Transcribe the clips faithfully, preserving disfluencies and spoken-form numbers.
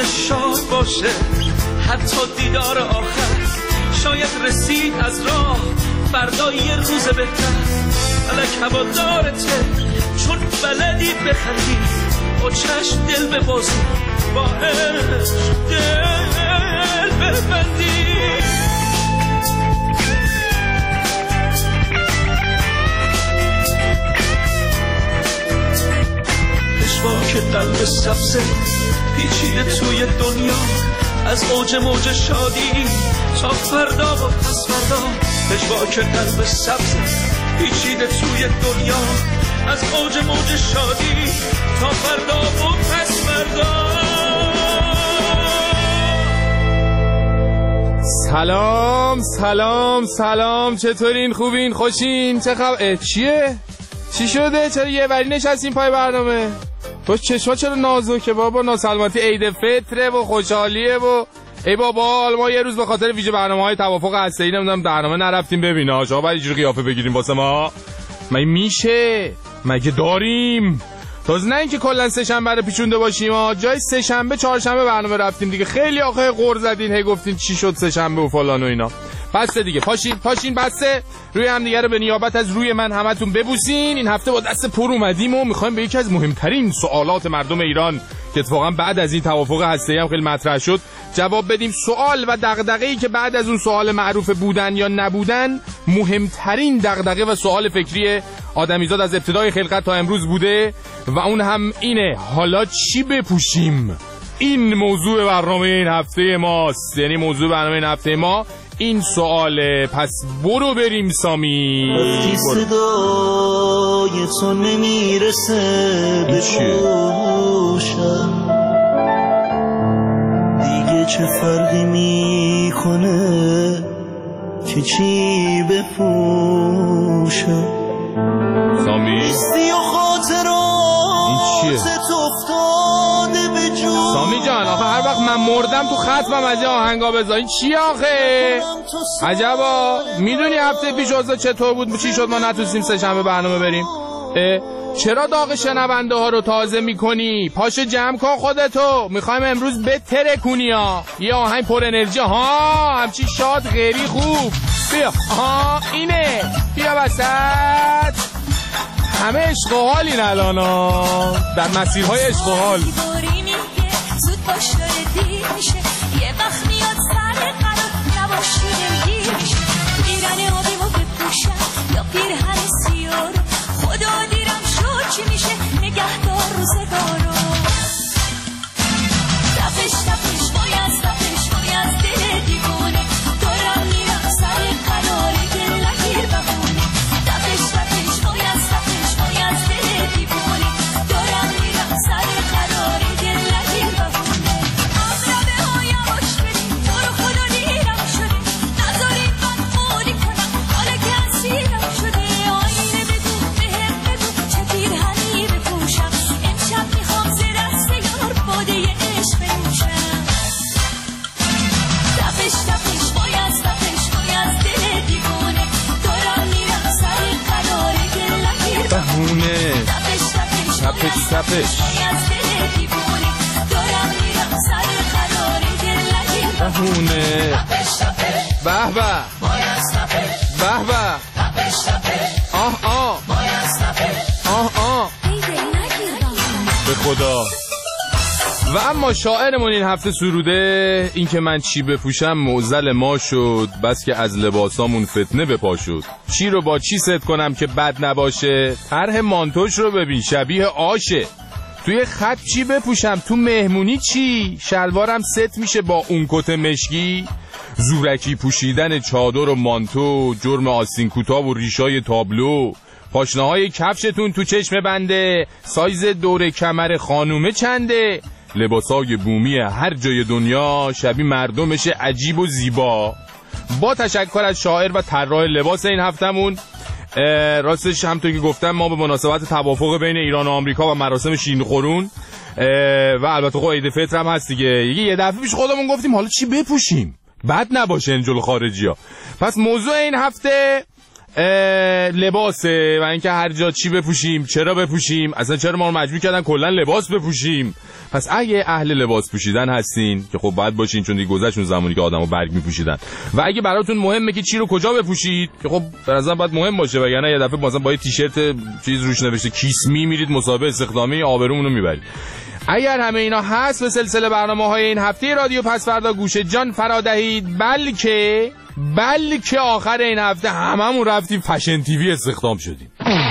شاد باشه، حتی دیدار آخر شاید رسید از راه، فردا یه روز بهتر. فلک هوادارته چون بلدی بخندی، با چشم دل ببازی، با عشق دل ببندی. پشواک قلب سبزه پیچیده توی دنیا، از اوج موج شادی تا فردا و پس فردا. پشواک قلب سبزه پیچیده توی دنیا، از اوج موج شادی تا فردا و پس فردا. سلام سلام سلام، چطورین؟ خوبین؟ خوشین؟ چه خبر؟ چیه؟ چی شده؟ چرا یه وری نشستین پای برنامه؟ تو چشما چرا نازکه بابا؟ ناسلامتی عید فطره و خوشحالیه و ای بابا. ما یه روز به خاطر ویژه برنامه‌های توافق هسته‌ای نمیدونم برنامه نرفتیم ببینا. شما باید اینجوری قیافه بگیریم واسه ما؟ مگه میشه؟ مگه داریم؟ تازه نه اینکه کلا سه شنبه رو پیچونده باشیم ها، جای سه شنبه چهار شنبه برنامه رفتیم دیگه. خیلی آخه قور زدین، هی گفتین چی شد سه شنبه و فلان و اینا. بسته دیگه، پاشین پاشین بسته. روی هم دیگه رو به نیابت از روی من همتون ببوسین. این هفته با دست پر اومدیم و میخوایم به یکی از مهمترین سوالات مردم ایران که اتفاقا بعد از این توافق هسته‌ای هم خیلی مطرح شد جواب بدیم. سوال و دغدغه‌ای که بعد از اون سوال معروف بودن یا نبودن مهمترین دغدغه و سوال فکری آدمیزاد از ابتدای خلقت تا امروز بوده و اون هم اینه: حالا چی بپوشیم؟ این موضوع برنامه این هفته ماست. یعنی موضوع برنامه این هفته ما این سواله. پس برو بریم سامی. وقتی صدای تو نمیرسه به گوشم، دیگه چه فرقی میکنه که چی بپوشم؟ سامی و خاطرات تو افتاده به جو. سامی جان آخه هر وقت من مردم تو ختمم از آهنگا بذار. این چی آخه؟ عجبا. میدونی هفته پیش اوضاع چطور بود؟ چی شد ما نتونستیم سه شنبه برنامه بریم؟ چرا داغ شنونده ها رو تازه میکنی؟ پاشو جمع کن خودتو، میخوایم امروز بترکونی ها. یه آهنگ پر انرژی ها، همچی شاد غیری خوب. بیا ها اینه، بیا وسط. همه عشق و حالین الان ها، در مسیرهای عشق و حال. زود باش داره دیر میشه، یه وقت میاد سر قرار نباشی دلگیر میشه. پیرن آبیمو بپوشم یا پیرهن سیارو، خدا دیرم شد چی میشه نگهدار روزگارو. تپش تپش وای از تپش وای از دل دیوونه، دارم میرم سر قرار گل نگیر بهونه. تپش تپش وای از تپش وای از دل دیوونه، دارم میرم سر قرار گل نگیر بهونه. ابرده ها یواش بریم تو رو خدا دیرم شده، نذارید من خودی کنم حالا که اسیرم شده. آینه بگو بهم بگو چه پیرهنی بپوشم، امشب میخوام زیر دست یار باده عشق بنوشم. تپش تپش وای از تپش وای از دل دیوونه، دارم میرم سر قرار گل نگیر بهونه. تپش تپش تپش تپش وای از دل دیوونه، دارم میرم سر قرار گل نگیر بهونه. تپش تپش به به وای از تپش به به. تپش تپش آه آه وای از تپش آه آه به خدا. و اما شاعرمون این هفته سروده این که من چی بپوشم معضل ما شد، بس که از لباسامون فتنه به پا شد. چی رو با چی ست کنم که بد نباشه؟ طرح مانتوش رو ببین شبیه آشه. توی خط چی بپوشم؟ تو مهمونی چی؟ شلوارم ست میشه با اون کت مشکی؟ زورکی پوشیدن چادر و مانتو، جرم آستین کوتاه و ریشای تابلو. پاشنه‌های کفشتون تو چشم بنده، سایز دور کمر خانومه چنده؟ لباسای بومی هر جای دنیا شبیه مردمش عجیب و زیبا. با تشکر از شاعر و طراح لباس این هفتمون. راستش همونطور که گفتم ما به مناسبت توافق بین ایران و آمریکا و مراسم شیرین خورون و البته خب عید فطر هم هست دیگه، یه دفعه پیش خودمون گفتیم حالا چی بپوشیم بد نباشه این جلو خارجی ها. پس موضوع این هفته لباسه و اینکه هر جا چی بپوشیم، چرا بپوشیم، اصلا چرا ما رو مجبور کردن کلا لباس بپوشیم. پس اگه اهل لباس پوشیدن هستین که خب باید باشین، چون دیگه گذشت اون زمانی که آدمو برگ میپوشیدن، و اگه براتون مهمه که چی رو کجا بپوشید که خب به نظرم باید مهم باشه، وگرنه یه دفعه مثلا با یه تیشرت چیز روش نوشته کیسمی میرید مسابقه استخدامی، آبرومون رو میبرید. اگر همه اینا هست به سلسله برنامه‌های این هفته رادیو پس فردا گوش جان فرا دهید، بلکه بلکه آخر این هفته هممون رفتیم فشن تیوی استخدام شدیم.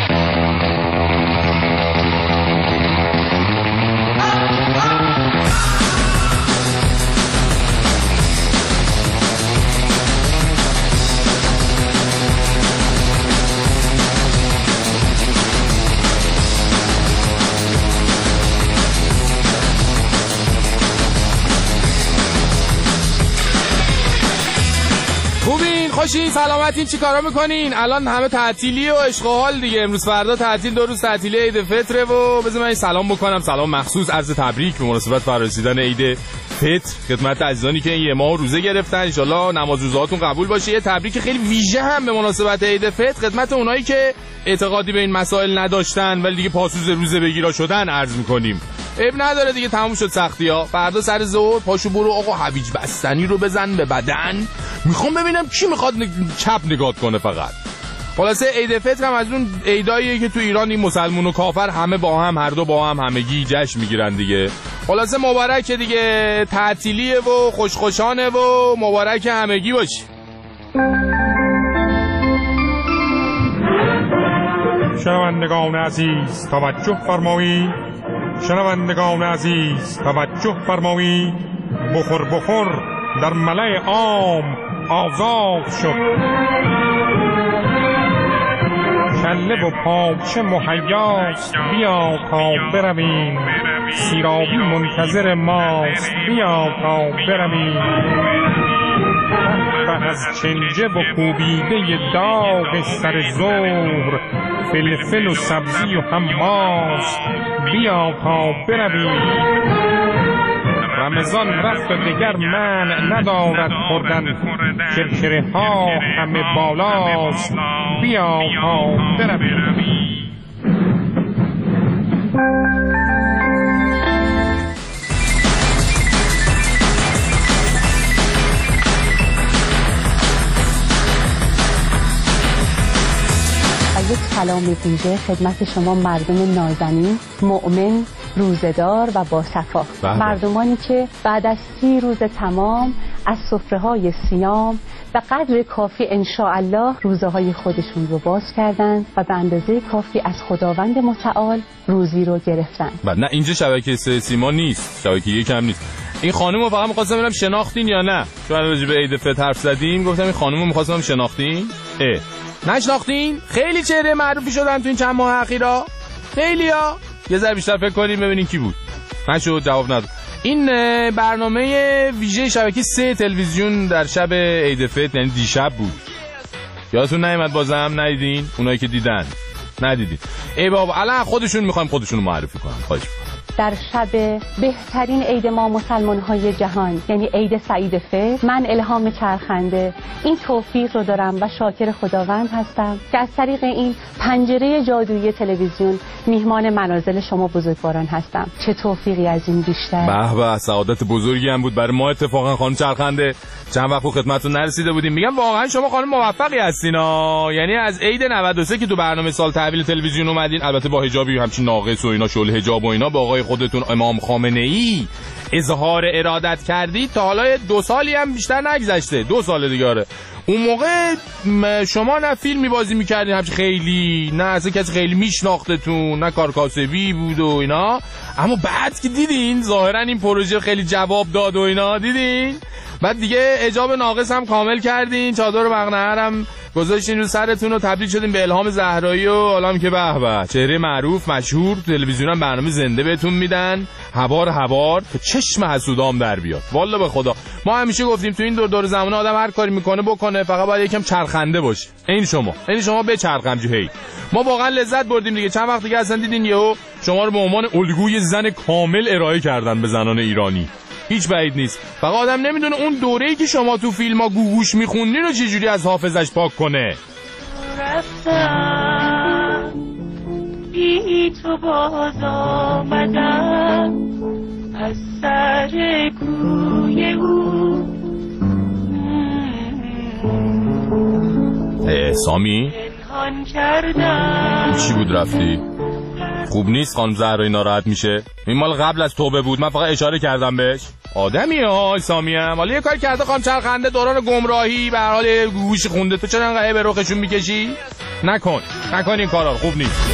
خوشین، سلامتین، چی کارا میکنین؟ الان همه تعطیلی و عشق و حال دیگه. امروز فردا تعطیل، دو روز تعطیلی عید فطره و بذار من سلام بکنم، سلام مخصوص عرض تبریک به مناسبت فرارسیدن عید فطر خدمت عزیزانی که این یه ماه روزه گرفتن. ان شاءالله نماز روزهاتون قبول باشه. یه تبریک خیلی ویژه هم به مناسبت عید فطر خدمت اونایی که اعتقادی به این مسائل نداشتن ولی دیگه پاسوز روزه بگیرا شدن عرض میکنیم. عیب نداره دیگه، تموم شد سختی‌ها. فردا سر ظهر پاشو برو آقا هویج بستنی رو بزن به بدن. میخوام ببینم کی میخواد ن... چپ نگات کنه فقط. خلاصه عید فطر هم از اون عیداییه که تو ایران این مسلمون و کافر همه با هم، هر دو با هم همگی جشن میگیرن دیگه. خلاصه مبارک دیگه، تعطیلیه و خوشخوشانه و مبارک همگی باشی. شنوندگان عزیز توجه فرمایید، شنوندگان عزیز توجه فرمایید، بخور بخور در ملأ عام آزاد شد. کله و پاچه مهیاست، بیا تا برویم، سیرابی منتظر ماست، بیا تا برویم. و از چنجه و کوبیده داغ سر ظهر، فلفل و سبزی و حماس، بیا تا برویم. رمضان رفت و دگر من ندارد خوردن، کرکره ها همه بالاست، بیا تا برویم. یک سلام ویژه خدمت شما مردم نازنین، مؤمن، روزدار و با صفا، مردمانی که بعد از سی روز تمام از سفره‌های صیام و قدر کافی انشاءالله روزه‌های خودشون رو باز کردند و به اندازه کافی از خداوند متعال روزی رو گرفتن. بعد نه اینجا شبکه سه سیما نیست، شبکه یک هم نیست. این خانومو فقط می‌خواستم ببینم شناختین یا نه، چون راجع به عید فطر حرف زدیم گفتم این خانومو می‌خواستم شناختین؟ اه نشناختین؟ خیلی چهره معروفی شدن تو این چند ماه اخیرا، خیلیا. یه ذره بیشتر فکر کنیم ببینین کی بود. نشد، جواب نداد. این برنامه ویژه شبکه سه تلویزیون در شب عید فطر یعنی دیشب بود. یادتون نیومد بازم؟ ندیدین؟ اونایی که دیدن ندیدین. ای بابا الان خودشون میخوایم خودشون رو معرفی کنن. خواهش در شب بهترین عید ما مسلمان‌های جهان یعنی عید سعید فطر، من الهام چرخنده این توفیق رو دارم و شاکر خداوند هستم که از طریق این پنجره جادویی تلویزیون میهمان منازل شما بزرگواران هستم. چه توفیقی از این بیشتر. به به، سعادت بزرگی هم بود برای ما اتفاقا خانم چرخنده. چند وقت خدمتتون نرسیده بودیم. میگم واقعا شما خانم موفقی هستین ها. یعنی از عید نود و سه که تو برنامه سال تحویل تلویزیون اومدین، البته با حجابی همچین ناقص و اینا، شل حجاب و اینا، با آقای خودتون امام خامنه ای اظهار ارادت کردید، تا حالا دو سالی هم بیشتر نگذشته، دو سال دیگه. آره اون موقع شما نه فیلمی بازی میکردین همچین خیلی، نه اصلا کسی خیلی میشناختتون، نه کارکاسبی بود و اینا. اما بعد که دیدین ظاهرا این پروژه خیلی جواب داد و اینا، دیدین بعد دیگه حجاب ناقص هم کامل کردین، چادر و مقنعه هم گذاشتین رو سرتون و تبدیل شدین به الهام زهرایی و حالا که به به چهره معروف مشهور، تلویزیون هم برنامه زنده بهتون میدن، هوار هوار که چشم حسودام در بیاد. والله به خدا ما همیشه گفتیم تو این دور دور زمان آدم هر کاری میکنه بکنه، فقط باید یکم چرخنده باشه. این شما این شما به چرخم جو هی. ما واقعا لذت بردیم دیگه. چند وقت دیگه اصلا دیدین یهو شما رو به عنوان الگوی زن کامل ارائه کردن به زنان ایرانی. هیچ بعید نیست. فقط آدم نمیدونه اون دوره‌ای که شما تو فیلم‌ها گوگوش میخوندین رو چجوری از حافظش پاک کنه. رفتم بی تو باز آمدم از سر کوی او. سامی چی بود رفتی؟ خوب نیست خانم زهرایی ناراحت میشه. این مال قبل از توبه بود، من فقط اشاره کردم بهش. آدمی ها سامی هم حالا یه کار کرده خانم چرخنده دوران گمراهی به هر حال گوش خونده، تو چرا انقدر به رخشون میکشی؟ نکن نکن این کارا، خوب نیست.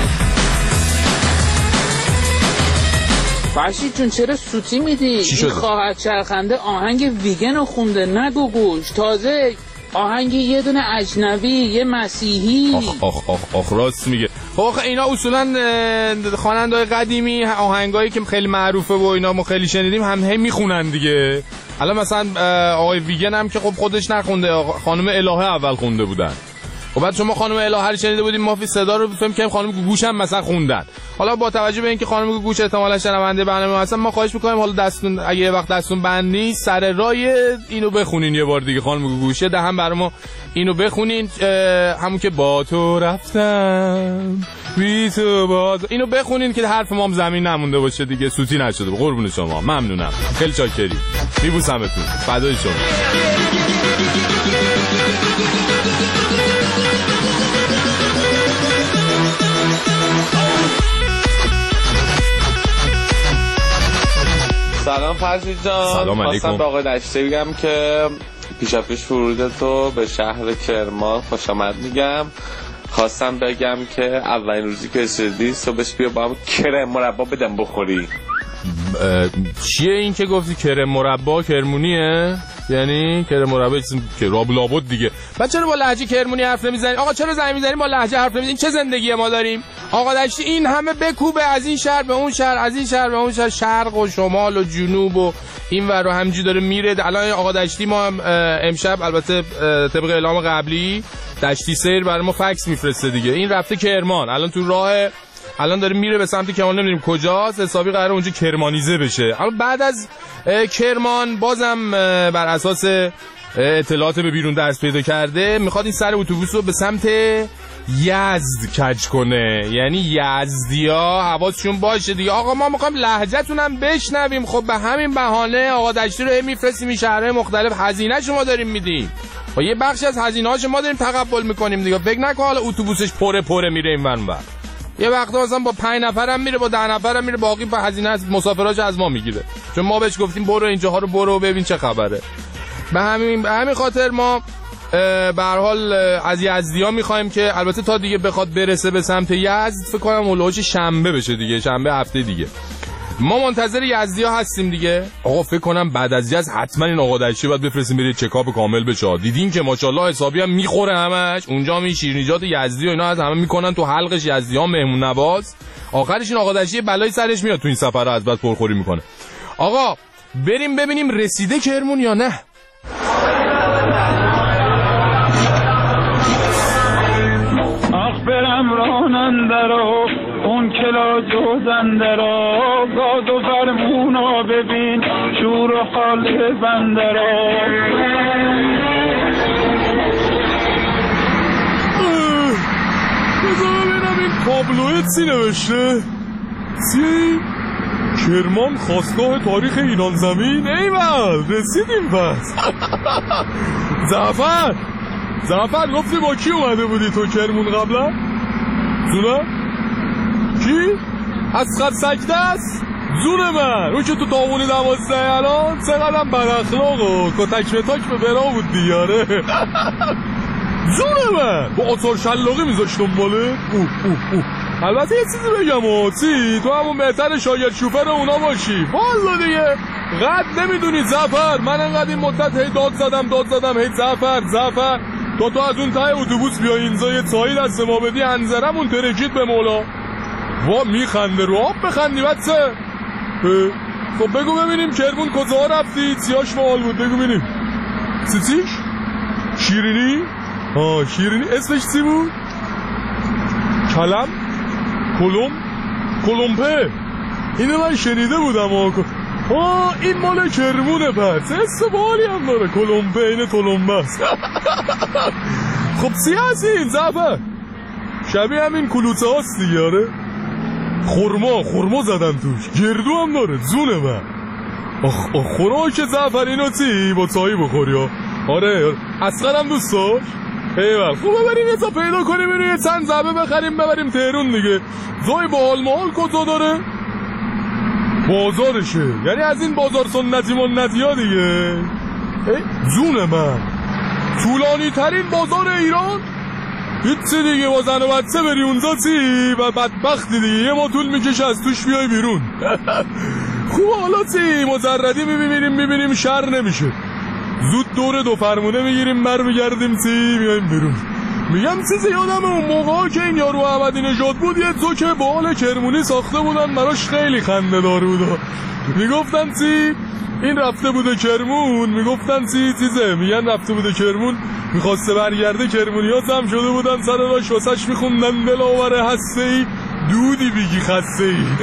فرشید جون چرا سوتی میدی؟ این خواهر چرخنده آهنگ ویگن رو خونده، نگو گوش. تازه آهنگ یه دونه اجنبی، یه مسیحی. آخ آخ آخ آخ راست میگه. خب اینا اصولا خواننده‌های قدیمی آهنگایی که خیلی معروفه و اینا ما خیلی شنیدیم هم هم میخونن دیگه. الان مثلا آقای ویگن هم که خب خودش نخونده، خانم الهه اول خونده بودن. خب بعد شما خانم الهه رو شنیده بودیم، ما فی صدا رو فهم کنیم خانم گوگوش هم مثلا خوندن. حالا با توجه به اینکه خانم گوگوش احتمالاً شنونده برنامه هستن، ما خواهش می‌کنیم حالا دستون اگه یه وقت دستون بند نیست سر رای اینو بخونین یه بار دیگه. خانم گوگوش ده هم برام اینو بخونین، همون که با تو رفتم بی تو باز، اینو بخونین که حرف ما هم زمین نمونده باشه دیگه، سوتی نشده. قربون شما، ممنونم، خیلی چاکری، میبوسمتون، فدای شما. سلام فرزید جان. سلام علیکم. خواستم به آقای دشتی بگم که پیشا پیش ورودتو به شهر کرمان خوش آمد میگم. خواستم بگم که اولین روزی که رسیدی صبحش بیا با هم کرم مربا بدم بخوری. چیه این که گفتی کرم مربا؟ کرمونیه؟ یعنی کرم مربا که راب لابد دیگه. بعد چرا با لهجه کرمونی حرف نمیزنی؟ آقا چرا زنگ میزنی با لهجه حرف نمیزنی؟ این چه زندگی ما داریم؟ آقا دشتی این همه بکوبه از این شهر به اون شهر، از این شهر به اون شهر، شرق و شمال و جنوب و این ور رو همینجوری داره میره. الان آقا دشتی ما هم امشب البته طبق اعلام قبلی دشتی سیر برای ما فکس میفرسته دیگه. این رفته کرمان، الان تو راه، الان داره میره به سمت کرمان، نمیدونیم کجاست، حسابی قراره اونجا کرمانیزه بشه. اما بعد از کرمان بازم بر اساس اطلاعات به بیرون دست پیدا کرده میخواد این سر اتوبوس رو به سمت یزد کج کنه. یعنی یزدیا حواسشون باشه دیگه. آقا ما میخوایم لهجه‌تون هم بشنویم. خب به همین بهانه آقا دشتی رو میفرستیم این شهرهای مختلف، هزینه شما داریم میدیم و یه بخشی از هزینه هاشو ما داریم تقبل میکنیم دیگه. فکر نکن حالا اتوبوسش پره پره میره این ور. یه وقتا مثلا با پنج نفرم میره، با ده نفرم میره، باقی به هزینه از مسافراش از ما میگیره، چون ما بهش گفتیم برو اینجاها رو برو ببین چه خبره. به همین به همین خاطر ما به هر حال از یزدیا میخوایم که البته تا دیگه بخواد برسه به سمت یزد فکر کنم اولوش شنبه بشه دیگه، شنبه هفته دیگه. ما منتظر یزدیا هستیم دیگه. آقا فکر کنم بعد از یزد حتما این آقا دشتی باید بفرستیم بره چکاپ کامل بشه. دیدین که ماشاءالله حسابی هم میخوره همش. اونجا هم این شیرینیجات یزدی و اینا از همه میکنن تو حلقش، یزدی‌ها مهمون نواز. آخرش این آقا دشتی بلای سرش میاد تو این سفر از بعد پرخوری میکنه. آقا بریم ببینیم رسیده کرمون یا نه. آخ برم راننده رو اون کلا جوزنده را، گاز و فرمونا ببین شور و حال بنده را. بذار ببینم این تابلوه چی نوشته؟ چی؟ کرمان خواستگاه تاریخ ایران زمین. ایول رسیدیم پس. زعفر زعفر گفتی با کی اومده بودی تو کرمون قبلا؟ زونه؟ کی؟ اسقر سکته است؟ زونه من اون که تو داوونی دوازده الان چقدرم بداخلاق و کتک متاک به برا بود دیاره. زونه من با آثار شلاقی میذاشتم باله. اوه اوه اوه البته یه چیزی بگم و چی تو همون بهتر شاگرد شوفر اونا باشی والا دیگه. قد نمیدونی زعفر، من انقدر این مدت هی داد زدم داد زدم هی زعفر زعفر تو تو از اون ته اتوبوس بیا اینجا یه چایی دست ما بدی انزرمون ترکید به مولا. وا میخنده رو آب بخندی بچه. خب بگو ببینیم کرمون کجا رفتی؟ چیاش فعال بود بگو ببینیم. چیچیش؟ شیرینی؟ آه شیرینی اسمش چی بود؟ کلم؟ کلم؟ کلمپه؟ اینو من شنیده بودم آه. آه این مال کرمونه پس استبالی هم داره کلمبین تلمبه است. خب سیاسی زفر شبیه همین کلوچه هاست دیگه. آره خورما خورما زدن توش گردو هم داره زونه من. آخ آخ خوراک زفر اینو تی با تایی بخوری ها. آره اصلا هم دوست داشت ایوال خوب ببریم یه تا پیدا کنیم اینو یه چند زبه بخریم ببریم تهرون دیگه. زای با حال محال کجا داره؟ بازارشه یعنی از این بازار سنتی منتی ها دیگه. جون من طولانی ترین بازار ایران هیچی دیگه با زن و بچه بری اونجا چی و بدبختی دیگه یه ما طول میکشه از توش بیای بیرون. خوب حالا چی مجردی میبینیم میبینیم شر نمیشه زود دور دو فرمونه میگیریم بر میگردیم چی میایم بیرون. میگم چیزی یادم اون موقع که این یارو احمدی نژاد بود یه زوک بال کرمونی ساخته بودن براش خیلی خنده دار بود. میگفتن چی این رفته بوده کرمون میگفتن چی چیزه میگن رفته بوده کرمون میخواسته برگرده کرمونی ها هم شده بودن سر راش واسش میخوندن دلاور هسته ای دودی بیگی خسته ای.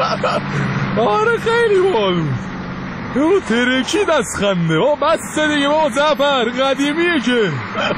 آره خیلی بال بود او ترکی دست خنده او بسته دیگه با زفر قدیمیه که.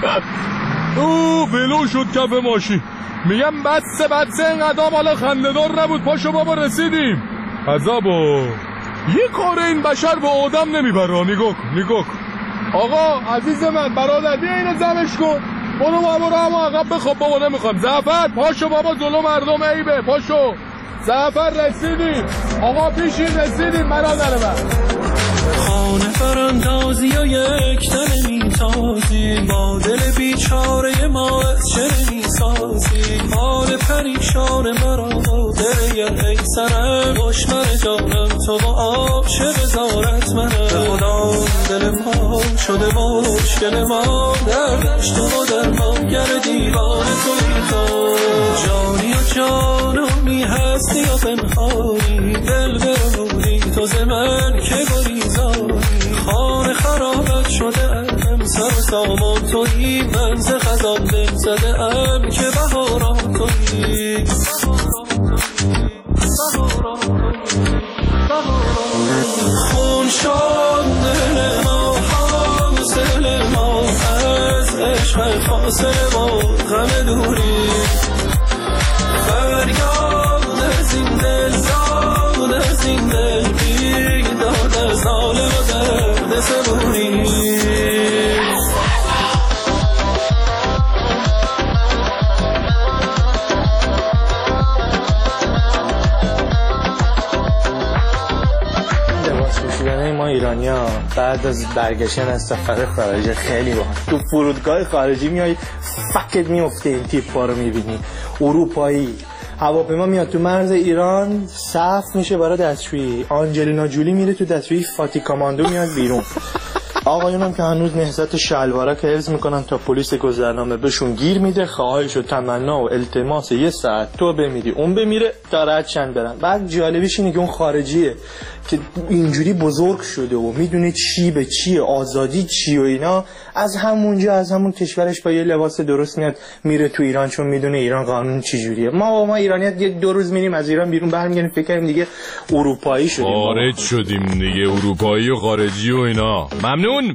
او ولو شد کف ماشین میگم بسته بسته اینقدر بالا خنده دار نبود پاشو بابا رسیدیم. عذابا یه کار این بشر با آدم نمیبره. نگاه کن نگاه کن آقا عزیز من برادر بیا اینو زمش کن برو بابا رو همه عقب بخواب بابا نمیخوام. زفر پاشو بابا جلو مردم عیبه پاشو. زفر رسیدیم آقا پیشین رسیدیم برادر من. خانه فراندازی و یک دل میتازی با دل بیچاره ما چه میسازی حال پریشان مرا با دل یه سرم دشمن جانم تو با آب چه بزارت منم خدا دل ما شده مشکل ما دردش تو در ما گر دیوان تو میخوام جانی و جانمی هستی و پنهانی دل برمونی تو زمن که گریزانی خانه خرابت شده ام سر سامان تویی منز خزان دل زده ام که بهاران تویی خون شد دل ما حاصل ما از عشق فاصل ما غم دوری فریاد از این دل زاد از این دل بیداد از حال و درد صبوری. ما ایرانی‌ها بعد از برگشتن از سفر خارجی خیلی باحال تو فرودگاه خارجی میای فکت میفته این تیپ‌ها رو میبینی. اروپایی هواپیما میاد تو مرز ایران صف میشه برای دستشویی آنجلینا جولی میره تو دستشویی فاتی کاماندو میاد بیرون. آقایونم که هنوز نهضت شلوارا که حفظ میکنن تا پلیس گذرنامه بهشون گیر میده خواهش و تمنا و التماس یه ساعت تو بمیری اون بمیره تا رد چند برن. بعد جالبیش اینه که اون خارجیه که اینجوری بزرگ شده و میدونه چی به چیه آزادی چی و اینا از همونجا از همون کشورش با یه لباس درست میاد میره تو ایران چون میدونه ایران قانون چی جوریه. ما ما ایرانی‌ها یه دو روز میریم از ایران بیرون برمیگردیم فکر کنیم دیگه اروپایی شدیم خارج شدیم دیگه اروپایی و خارجی و اینا. ممنون.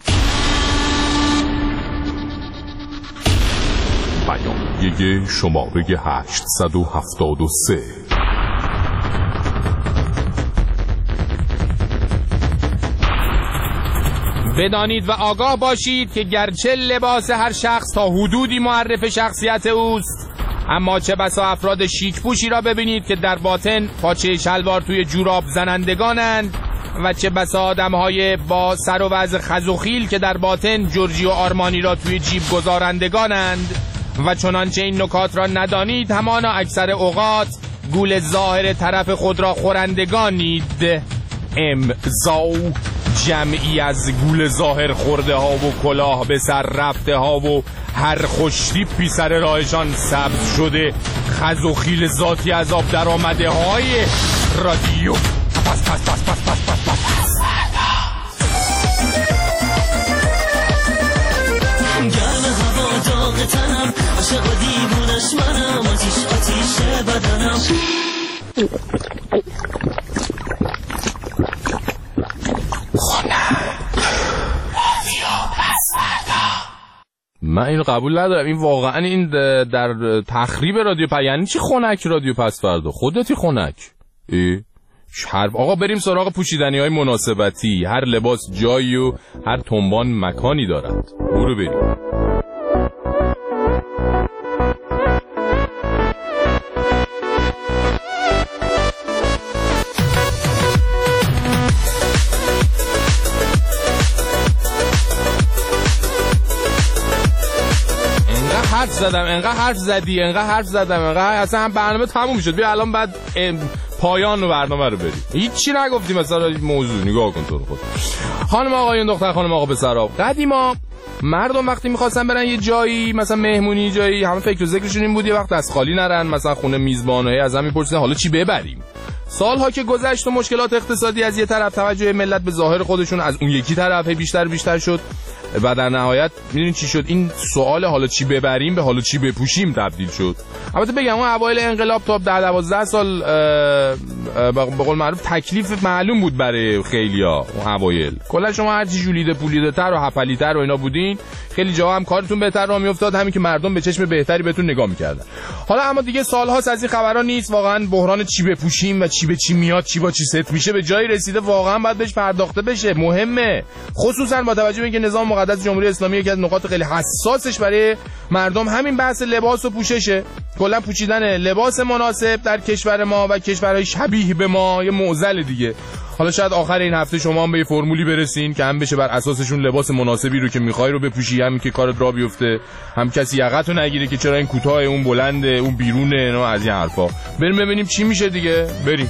بیانیه شماره هشتصد و هفتاد و سه بدانید و آگاه باشید که گرچه لباس هر شخص تا حدودی معرف شخصیت اوست اما چه بسا افراد شیک پوشی را ببینید که در باطن پاچه شلوار توی جوراب زنندگانند و چه بسا آدم‌های با سر و وضع خزوخیل که در باطن جورجی و آرمانی را توی جیب گذارندگانند و چنانچه این نکات را ندانید همانا اکثر اوقات گول ظاهر طرف خود را خورندگانید. امضا جمعی از گول ظاهر خورده ها و کلاه به سر رفته ها و هر خوشتیپی سر راهشان سبز شده خزوخیل ذاتی از آب در آمده های رادیو. پس پس پس پس پس پس پس گرم هوا داغ تنم عاشق و دیوونش منم آتیش آتیش بدنم من اینو قبول ندارم. این واقعا این در تخریب رادیو پس. یعنی چی خنک رادیو پس فردا؟ خودتی خنک. حرف آقا بریم سراغ پوشیدنی های مناسبتی. هر لباس جایی و هر تنبان مکانی دارد. برو بریم. حرف زدم انقدر حرف زدی انقدر حرف زدم انقدر اصلا هم برنامه تموم شد. بیا الان بعد پایان و برنامه رو بریم. هیچی نگفتی مثلا موضوع. نگاه کن تو خود. خانم آقایون دختر خانم آقا پسرا، قدیما مردم وقتی می‌خواستن برن یه جایی مثلا مهمونی جایی، همه فکر و ذکرشون این بود یه وقت از خالی نرن، مثلا خونه میزبانای از هم میپرسیدن حالا چی ببریم. سالها که گذشت و مشکلات اقتصادی از یه طرف، توجه ملت به ظاهر خودشون از اون یکی طرف بیشتر بیشتر شد و در نهایت میدونین چی شد؟ این سوال حالا چی ببریم به حالا چی بپوشیم تبدیل شد. البته بگم اون اوایل انقلاب تا ده دوازده سال به قول معروف تکلیف معلوم بود برای خیلیا. اون اوایل کلا شما هر چی جولیده پولیده تر و هپلی تر و اینا بودین، خیلی جاها هم کارتون بهتر راه میافتاد، همین که مردم به چشم بهتری بهتون نگاه میکردن. حالا اما دیگه سالهاست از این خبرا نیست. واقعا بحران چی بپوشیم و چی به چی میاد، چی با چی ست میشه به جایی رسیده واقعا باید بهش پرداخته بشه. مهمه، خصوصا با توجه به اینکه نظام مقدس جمهوری اسلامی یکی از نقاط خیلی حساسش برای مردم همین بحث لباس و پوششه. کلا پوشیدن لباس مناسب در کشور ما و کشورهای شبیه به ما یه معضل دیگه. حالا شاید آخر این هفته شما هم به یه فرمولی برسین که هم بشه بر اساسشون لباس مناسبی رو که میخوای رو بپوشی، هم که کارت راه بیفته، هم کسی یقتو نگیره که چرا این کوتاه اون بلنده اون بیرونه، اینا از این حرفا. بریم ببینیم چی میشه دیگه. بریم.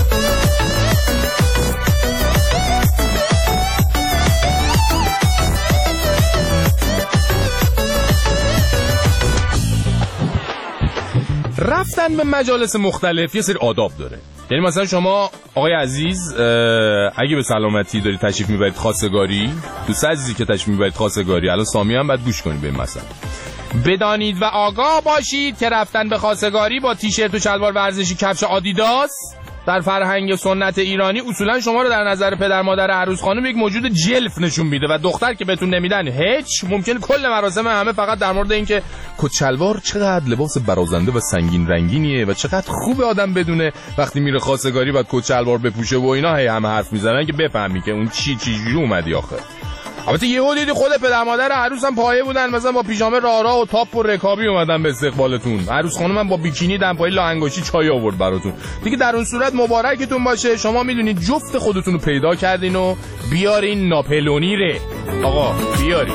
رفتن به مجالس مختلف یه سری آداب داره. یعنی مثلا شما آقای عزیز اگه به سلامتی داری تشریف میبرید خواستگاری، دوست عزیزی که تشریف میبرید خواستگاری، الان سامی هم باید گوش کنید به این مثلا. بدانید و آگاه باشید که رفتن به خواستگاری با تیشرت و شلوار ورزشی کفش آدیداس در فرهنگ سنت ایرانی اصولا شما رو در نظر پدر مادر عروس خانم یک موجود جلف نشون میده و دختر که بهتون نمیدن هیچ. ممکن کل مراسم همه فقط در مورد این که کت شلوار چقدر لباس برازنده و سنگین رنگینیه و چقدر خوبه آدم بدونه وقتی میره خواستگاری باید کت شلوار بپوشه و اینا هی همه حرف میزنن که بفهمی که اون چی چی اومدی آخه. البته یهو دیدی خود پدر مادر عروس هم پایه بودن، مثلا با پیژامه رارا و تاپ و رکابی اومدن به استقبالتون. عروس خانم هم با بیکینی دمپایی لاانگشتی چای آورد براتون. دیگه در اون صورت مبارکتون باشه، شما میدونید جفت خودتون رو پیدا کردین و بیارین ناپلونی ره. آقا بیارین.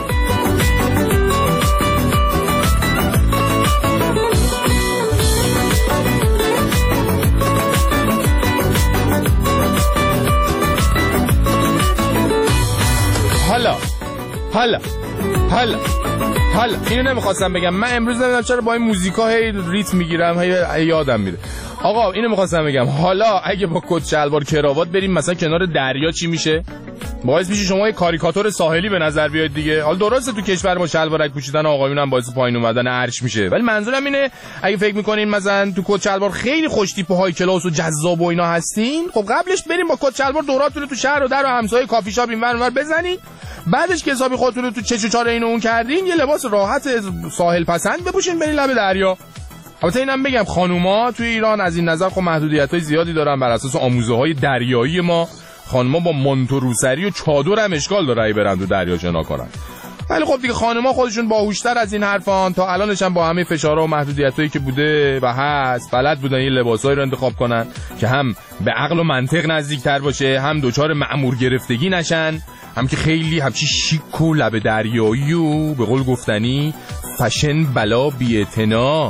حالا حالا حالا حالا اینو نمیخواستم بگم. من امروز نمیدونم چرا با این موزیکا هی ریتم میگیرم، هی یادم میره. آقا اینو میخواستم بگم، حالا اگه با کت شلوار کراوات بریم مثلا کنار دریا چی میشه؟ باعث میشه شما یه کاریکاتور ساحلی به نظر بیاید دیگه. حالا درسته تو کشور ما شلوارک پوشیدن آقایون هم باعث پایین اومدن عرش میشه، ولی منظورم اینه اگه فکر میکنین مثلا تو کت شلوار خیلی خوش تیپ و های کلاس و جذاب و اینا هستین، خب قبلش بریم با کت شلوار دوراتون رو تو شهر و در و همسایه کافی شاپ اینور اونور بزنین، بعدش که حسابی خودتون رو تو چش و چاره این و اون کردین یه لباس راحت ساحل پسند بپوشین برین لب دریا. البته اینم بگم خانوما توی ایران از این نظر خب محدودیت‌های زیادی دارن بر اساس آموزه‌های دریایی ما. خانوما با مانتو و روسری و چادر هم اشکال داره ای برن تو دریا شنا کنن. ولی خب دیگه خانوما خودشون باهوشتر از این حرفان، تا الانش هم با همه فشارها و محدودیتایی که بوده و هست بلد بودن این لباسایی رو انتخاب کنن که هم به عقل و منطق نزدیک‌تر باشه، هم دوچار مأمور گرفتگی نشن، هم که خیلی همچی شیک و لب دریایی و به قول گفتنی فشن بلا بی‌اعتنا.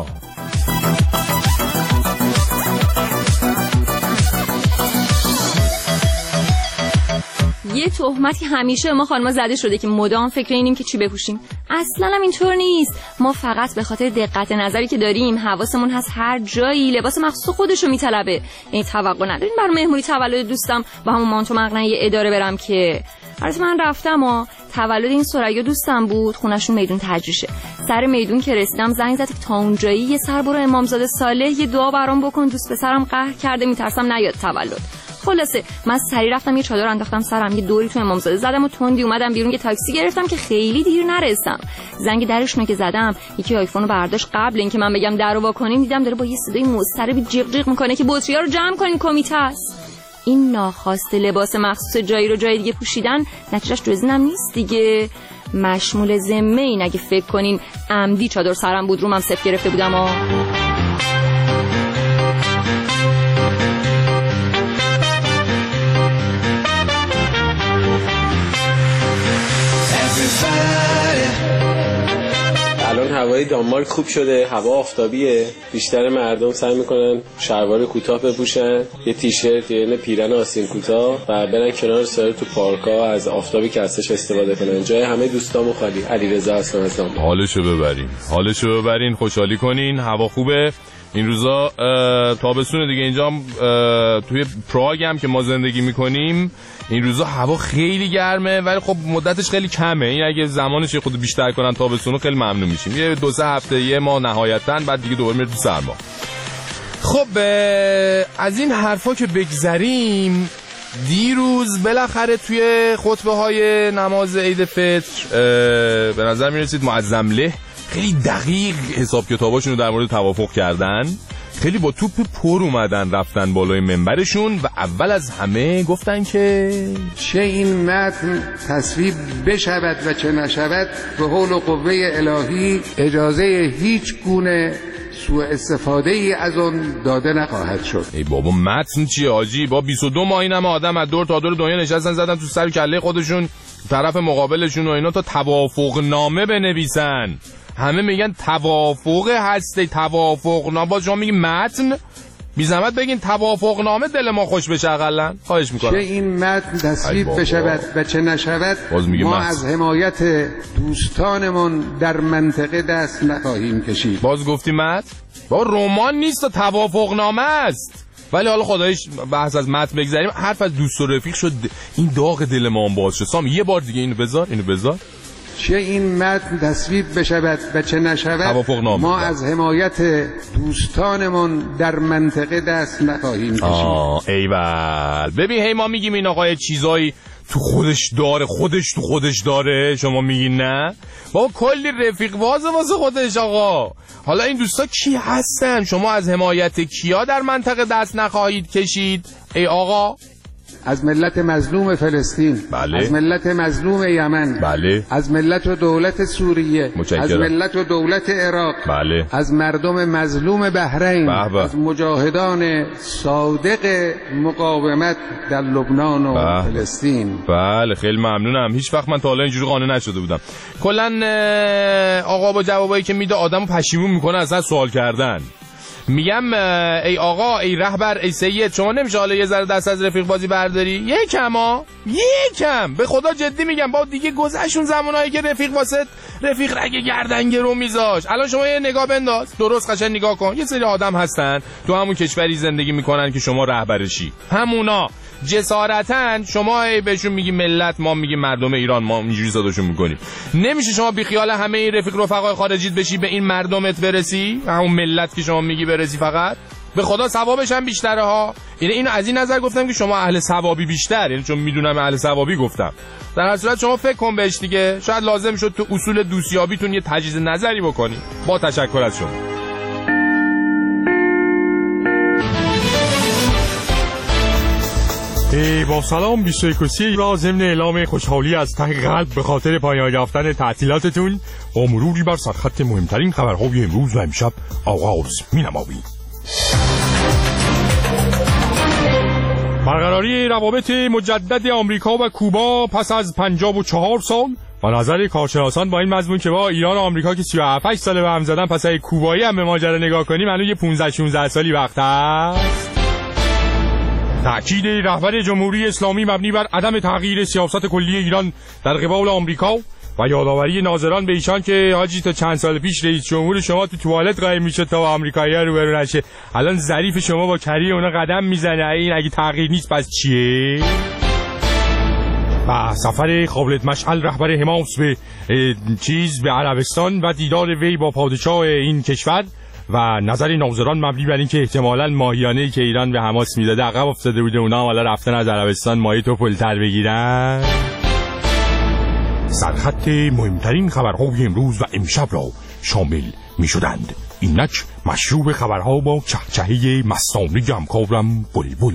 یه تهمتی همیشه ما خانم‌ها زده شده که مدام فکر اینیم که چی بپوشیم. اصلا هم اینطور نیست. ما فقط به خاطر دقت نظری که داریم حواسمون هست هر جایی لباس مخصوص خودشو میطلبه. این توقع ندارین برای مهمونی تولد دوستم با همون مانتو مقنعه اداره برم که البته من رفتم و تولد این ثریا دوستم بود، خونشون میدون تجریشه. سر میدون که رسیدم زنگ زد که تا اونجایی یه سر برو امامزاده صالح یه دعا برام بکن، دوست پسرم قهر کرده میترسم نیاد تولد. خلاصه من سری رفتم یه چادر انداختم سرم، یه دوری تو امامزاده زدم و تندی اومدم بیرون، یه تاکسی گرفتم که خیلی دیر نرسم. زنگ درشون که زدم یکی آیفون رو برداشت، قبل اینکه من بگم درو وا کنیم دیدم داره با یه صدای مضطربی جیغ جیغ میکنه که بطری‌ها رو جمع کنین، کمیته است. این ناخواسته لباس مخصوص جایی رو جای دیگه پوشیدن نتیجهش جز اینم نیست دیگه، مشمول ذمه این اگه فکر کنین عمدی چادر سرم بود رومم صف گرفته بودم ها. الان هوای دانمارک خوب شده، هوا آفتابیه، بیشتر مردم سعی میکنن شلوار کوتاه بپوشن، یه تیشرت یا یه پیرن آستین کوتاه و برن کنار سر تو پارک‌ها از آفتابی که هستش استفاده کنن. جای همه دوستامو خالی. علیرضا هستم از دانمارک. حالشو ببرین، حالشو ببرین، خوشحالی کنین، هوا خوبه. این روزا تابستون دیگه، اینجا توی پراگ هم که ما زندگی میکنیم این روزا هوا خیلی گرمه ولی خب مدتش خیلی کمه. این اگه زمانش خود بیشتر کنن تابستونو خیلی ممنون میشیم. یه دو سه هفته یه ماه نهایتاً، بعد دیگه دوباره میره تو سرما. خب از این حرفا که بگذریم، دیروز بالاخره توی خطبه های نماز عید فطر به نظر میرسید معظم له خیلی دقیق حساب کتاباشون رو در مورد توافق کردن، خیلی با توپ پر اومدن رفتن بالای منبرشون و اول از همه گفتن که چه این متن تصویب بشود و چه نشود به حول و قوه الهی اجازه هیچ گونه سوء استفاده ای از اون داده نخواهد شد. ای بابا متن چیه آجی؟ با بیست و دو ماه اینم آدم از دور تا دور دنیا نشستن زدن تو سر کله خودشون طرف مقابلشون و اینا تا توافق نامه بنویسن. همه میگن توافق هسته، توافق نامه. باز شما میگین متن، بی زحمت بگین توافق نامه، دل ما خوش بشه اقلن. خواهش میکنم. چه این متن تصویب بشود و چه نشود ما متن. از حمایت دوستانمون در منطقه دست نخواهیم کشید. باز گفتی متن؟ با رمان نیست و توافق نامه است. ولی حالا خدایش بحث از متن بگذاریم، حرف از دوست و رفیق شد، این داغ دل ما هم باز شد. سام یه بار دیگه اینو بذار، اینو بذار. چه این متن تصویب بشود و چه نشود ما از حمایت دوستانمون در منطقه دست نخواهیم کشید. آه ایول. ببین هی ما میگیم این آقا چیزایی تو خودش داره، خودش تو خودش داره، شما میگین نه؟ بابا کلی رفیق واسه واسه خودش آقا. حالا این دوستا کی هستن؟ شما از حمایت کیا در منطقه دست نخواهید کشید ای آقا؟ از ملت مظلوم فلسطین، بله. از ملت مظلوم یمن، بله. از ملت و دولت سوریه، متشکرم. از ملت و دولت عراق، بله. از مردم مظلوم بحرین، بله. از مجاهدان صادق مقاومت در لبنان و بله. فلسطین. بله خیلی ممنونم. هیچ وقت من تا حالا اینجوری قانع نشده بودم. کلا آقا با جوابایی که میده آدمو پشیمون میکنه اصلا سوال کردن. میگم ای آقا، ای رهبر، ای سید، شما نمیشه حالا یه ذره دست از رفیق بازی برداری؟ یکم ها یکم به خدا جدی میگم. با دیگه گذشتون زمانایی که رفیق واسه رفیق رگ گردن گرو میذاش. الان شما یه نگاه بنداز، درست قشنگ نگاه کن. یه سری آدم هستن تو همون کشوری زندگی میکنن که شما رهبرشی، همونا جسارتن شما بهشون میگی ملت، ما میگیم مردم ایران، ما اینجوری صداشون میکنیم. نمیشه شما بی خیال همه این رفیق رفقای خارجیت بشی به این مردمت برسی، همون ملت که شما میگی برسی فقط؟ به خدا ثوابش هم بیشتره ها. یعنی اینو از این نظر گفتم که شما اهل ثوابی بیشتر، یعنی چون میدونم اهل ثوابی گفتم. در هر صورت شما فکر کن بهش دیگه، شاید لازم شد تو اصول دوستیابیتون یه تجدید نظری بکنی. با تشکر از شما. با سلام بیست و یک را ضمن اعلام خوشحالی از ته قلب به خاطر پایان یافتن تعطیلاتتون با مروری بر سرخط مهمترین خبرهای امروز و امشب آغاز می‌نماییم. برقراری روابط مجدد آمریکا و کوبا پس از پنجاه و چهار سال و نظر کارشناسان با این مضمون که با ایران و آمریکا که سی و هفت ساله به هم زدن، پس اگه کوبایی هم به ماجرا نگاه کنیم هنوز یه پانزده شانزده سالی وقت هست. تأکید رهبر جمهوری اسلامی مبنی بر عدم تغییر سیاست کلی ایران در قبال آمریکا و یادآوری ناظران به ایشان که حاجی تا چند سال پیش رئیس جمهور شما تو توالت قایم میشه تا با آمریکایی‌ها روبرو نشه، الان ظریف شما با کری اونا قدم میزنه. این اگه تغییر نیست پس چیه؟ و سفر خالد مشعل رهبر حماس به چیز به عربستان و دیدار وی با پادشاه این کشور و نظر ناظران مبنی بر این که احتمالاً ماهیانه‌ای که ایران به حماس میداده عقب افتاده بوده، اونا حالا رفتن از عربستان ماهی توپلتر بگیرن. سرخط مهمترین خبرهای امروز و امشب را شامل می شدند. اینک مشروب خبرها با چهچهه مستانه همکارم بلبل.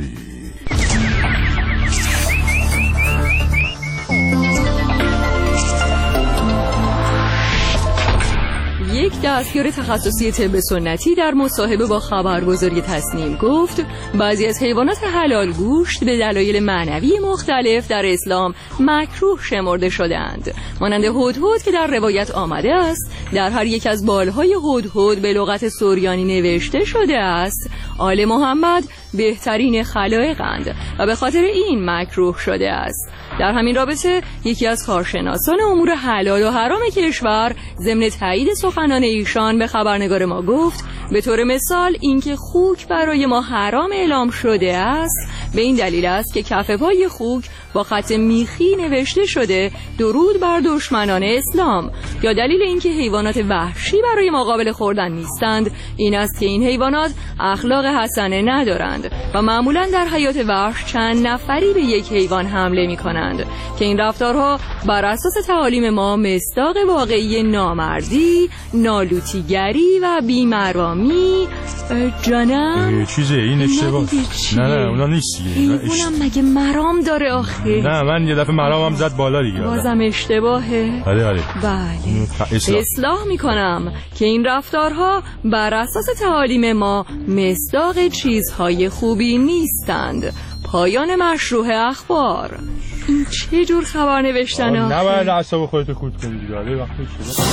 یک دستیار تخصصی طب سنتی در مصاحبه با خبرگزاری تصنیم گفت بعضی از حیوانات حلال گوشت به دلایل معنوی مختلف در اسلام مکروه شمرده شدند، مانند هدهد که در روایت آمده است در هر یک از بالهای هدهد به لغت سوریانی نوشته شده است آل محمد بهترین خلایقند و به خاطر این مکروه شده است. در همین رابطه یکی از کارشناسان امور حلال و حرام کشور ضمن تایید سخنان ایشان به خبرنگار ما گفت به طور مثال اینکه خوک برای ما حرام اعلام شده است به این دلیل است که کف پای خوک با خط میخی نوشته شده درود بر دشمنان اسلام، یا دلیل اینکه حیوانات وحشی برای ما قابل خوردن نیستند این است که این حیوانات اخلاق حسنه ندارند و معمولا در حیات وحش چند نفری به یک حیوان حمله می کنند که این رفتارها بر اساس تعالیم ما مصداق واقعی نامردی، نالوتیگری و بیمرامی. جانم چیزه این اشتباه. نه نه اونا نیست. حیوانم مگه مرام داره آخه؟ نه من یه دفعه مرامم زد بالا دیگه. بازم اشتباهه. آره آره. بله. اصلاح. اصلاح میکنم که این رفتارها بر اساس تعالیم ما مصداق چیزهای خوبی نیستند. پایان مشروع اخبار. این چه جور خبر نوشتن آخه؟ نباید اعصاب خودتو خورد کنی دیگه. آره وقتی شده.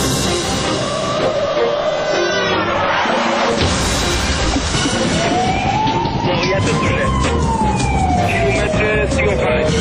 موقعیت دوله کیلومتر سی و پنج.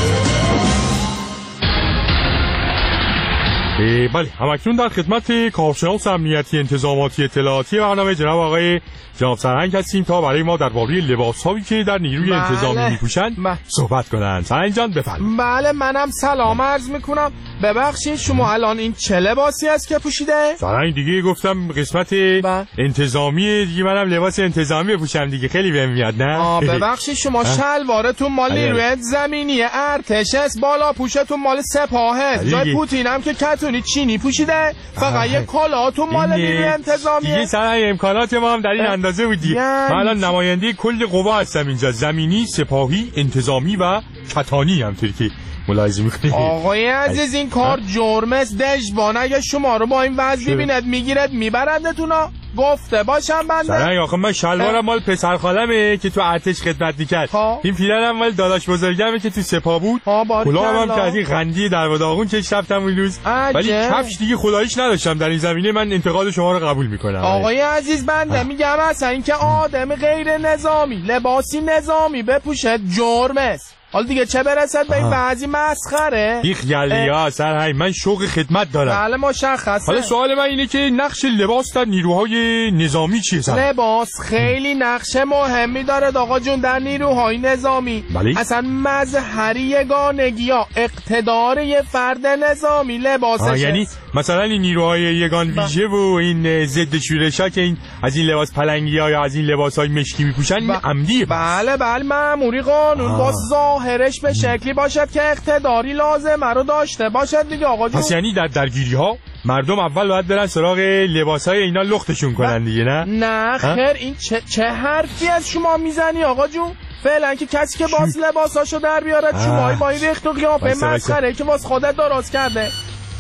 بله همکنون در خدمت کارشناس امنیتی انتظاماتی اطلاعاتی برنامه جناب آقای جناب سرهنگ هستیم تا برای ما درباره لباس‌هایی که در نیروی بله. انتظامی می‌پوشند صحبت کنند. سرهنگ جان بفرمایید. بله منم سلام عرض میکنم. ببخشید شما الان این چه لباسی است که پوشیده؟ سرهنگ دیگه گفتم قسمت با. انتظامی دیگه منم لباس انتظامی بپوشم دیگه خیلی بهم میاد نه؟ آ ببخشید شما شلوارتون مال نیروی زمینی ارتش است، بالا پوشتون مال سپاهه، جای پوتینم که کتونی چینی پوشیده، فقط یه کالاتون مال نیروی انتظامیه. دیگه سرهنگ امکانات ما هم در این اندازه بودی. من الان نماینده کل قوا هستم اینجا، زمینی، سپاهی، انتظامی و کتانی همطوری که ملاحظه می‌کنید. آقای عزیز این کار جرم است دژبان، اگه شما رو با این وضع ببیند میگیرد میبردتونا. گفته باشم بنده. سرهنگ آخه من شلوارم مال پسر خالمه که تو ارتش خدمت می‌کرد. این پیرنم مال داداش بزرگمه که تو سپاه بود. کلاهم هم که از این غندی در وداغون کش رفتم اون روز. ولی کفش دیگه خداییش نداشتم در این زمینه. من انتقاد شما رو قبول می‌کنم. آقای عزیز بنده میگم اصلا اینکه آدم غیر نظامی لباسی نظامی بپوشد جرم است. حالا دیگه چه برسد به این بعضی مسخره؟ بیخ گلیا سرهنگ من شوق خدمت دارم. بله مشخصه. حالا سوال من اینه که نقش لباس در نیروهای نظامی چیه سرهنگ؟ لباس خیلی نقش مهمی داره آقا جون در نیروهای نظامی. بله؟ اصلا مظهری یگانگی یا اقتدار یه فرد نظامی لباسشه. یعنی مثلا این نیروهای یگان ویژه و این ضد شورشا که این از این لباس پلنگی‌ها یا از این لباس‌های مشکی می‌پوشن این عمدیه. بله بله مأموری قانون با ظاهرش به شکلی باشد که اقتداری لازمه رو داشته باشد دیگه آقا جون. پس یعنی در درگیری‌ها مردم اول باید برن سراغ لباسای اینا لختشون کنن دیگه نه؟ نه خیر این چه, چه حرفی از شما میزنی آقا جون؟ فعلا که کسی که باز لباساشو در بیارد شمایی با این ریخت و قیافه مسخره که باز خودت درست کرده.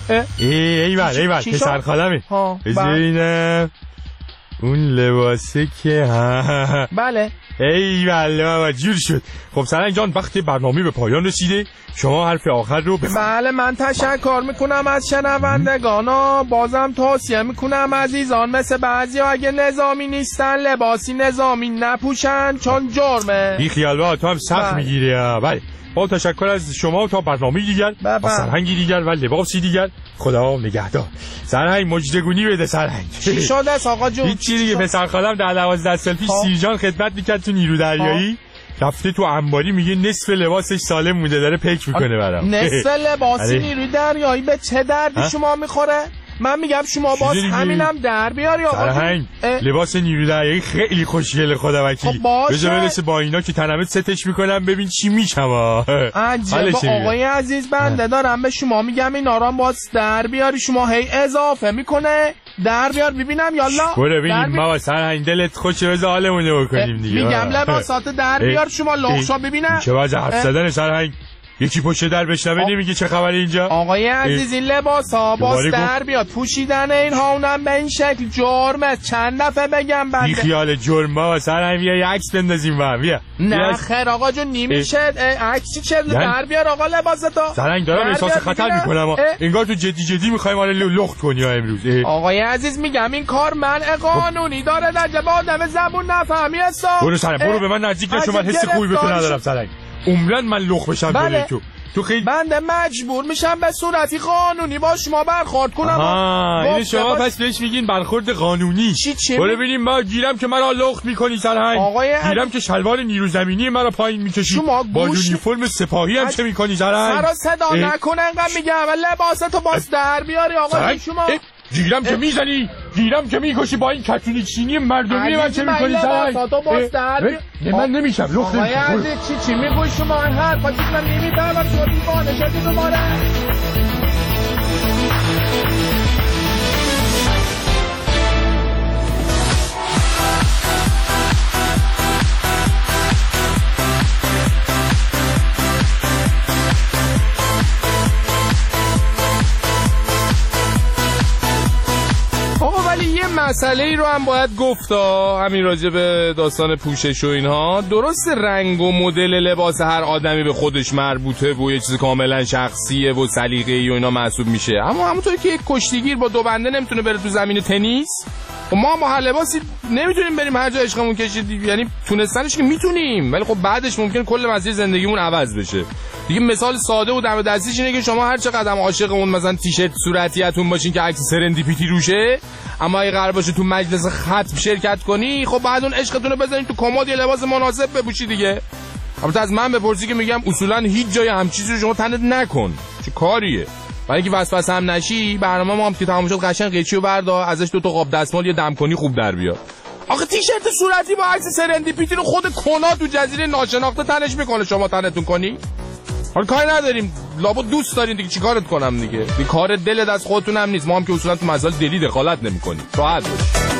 ای ایول ایول پسر خالمه ببینم اون لباسه که بله ای والله جور شد. خب سرهنگ جان وقت برنامه به پایان رسیده، شما حرف آخر رو بفرمایید. بله من تشکر میکنم از شنوندگانا، بازم توصیه میکنم عزیزان مثل بعضی ها اگه نظامی نیستن لباسی نظامی نپوشن چون جرمه. بی خیال با تو هم سخت میگیری. بله با تشکر از شما تا برنامه دیگر با سرهنگی دیگر و لباسی دیگر خدا نگهدار. سرهنگ مجدگونی بده سرهنگ. چی شده است آقا جون؟ هیچ چیزی که پسر خالم در دوازده سال پیش سیرجان خدمت میکرد تو نیرو دریایی رفته تو انباری میگه نصف لباسش سالم مونده داره پیک میکنه برام. نصف لباسی نیروی دریایی به چه دردی شما میخوره؟ من میگم شما باز همینم در بیاری آقا. سرهنگ لباس نیرو دریایی خیلی خوشگله خدا وکیلی. بذار برسه با اینا که تنمت ستش میکنم ببین چی میشم. عجب آقای عزیز بنده دارم به شما میگم این آرام باز در بیاری، شما هی اضافه میکنه در بیار ببینم یالا. برو ببینیم بابا سرهنگ دلت خوشه بذار حالمون بکنیم دیگه. میگم لباسات در بیار شما لخشا ببینم. چه وضع حرف زدن سرهنگ؟ یکی پشت در بشنوه نمیگه چه خبره اینجا؟ آقای عزیز این لباس ها باز در بیاد، پوشیدن اینها اونم به این شکل جرمه. چند دفعه بگم بنده بی خیال جرم بابا سرهنگ بیا یه عکس بندازیم با بیا. نه خیر آقا جون نمیشه عکسی چه در بیار آقا لباستا. سرهنگ دارم احساس خطر میکنم انگار تو جدی جدی میخوایم حالا لخت کنی امروز. آقای عزیز میگم این کار منع قانونی داره در جواب آدم زبون نفهمی هستا. برو سرهنگ برو به من نزدیک نشو، من حس خوبی به تو ندارم سرهنگ. عمرن من لخ بشم بله. تو تو خیلی بنده مجبور میشم به صورتی قانونی با شما برخورد کنم. آها این شما باش... پس بهش میگین برخورد قانونی. چی چی برو ببینیم ما گیرم که مرا لخت میکنی سرهنگ. گیرم که شلوار نیرو زمینی مرا پایین میکشی شما با یونیفرم سپاهی هم چه میکنی سرهنگ؟ سرا صدا نکنه انقدر میگم لباساتو باز در بیاری آقا شما. گیرم که میزنی گیرم که میکشی با این کتونی چینی مردمی من چه میکنی سرهنگ؟ من نمیشم لخت نمیشم. چی چی میگوی شما این حرفا چیز من نمیفهمم شما دیوانه شدی دوباره. مسئله ای رو هم باید گفت همین راجع به داستان پوشش و اینها. درست رنگ و مدل لباس هر آدمی به خودش مربوطه و یه چیز کاملا شخصیه و سلیقه‌ای و اینا محسوب میشه، اما همونطور که یک کشتیگیر با دو بنده نمیتونه بره تو زمین تنیس و ما با هر لباسی نمیتونیم بریم هر جا عشقمون کشید. یعنی تونستنش که میتونیم ولی خب بعدش ممکن کل مسیر زندگیمون عوض بشه دیگه. مثال ساده و دم دستیش اینه که شما هر چه قدم عاشق اون مثلا تیشرت صورتیتون باشین که عکس سرندیپیتی روشه، اما اگه قرار باشه تو مجلس ختم شرکت کنی خب بعد اون عشقتون رو بزنید تو کمد یه لباس مناسب بپوشی دیگه. البته از من بپرسی که میگم اصولا هیچ جای هم چیزی رو شما تنت نکن، چه کاریه؟ برای اینکه وسوسه هم نشی برنامه ما هم که تمام شد قشنگ قیچیو بردار ازش دو تا قاب دستمال یه دم کنی خوب در بیاد. آخه تیشرت صورتی با عکس سرندیپیتی رو خود کنا تو جزیره ناشناخته تنش میکنه، شما تنتون کنی؟ حالا کاری نداریم لابد دوست دارین دیگه چیکارت کنم دیگه. این کار دل دست خودتون هم نیست، ما هم که اصولا تو مسائل دلی دخالت نمی‌کنیم. راحت باش.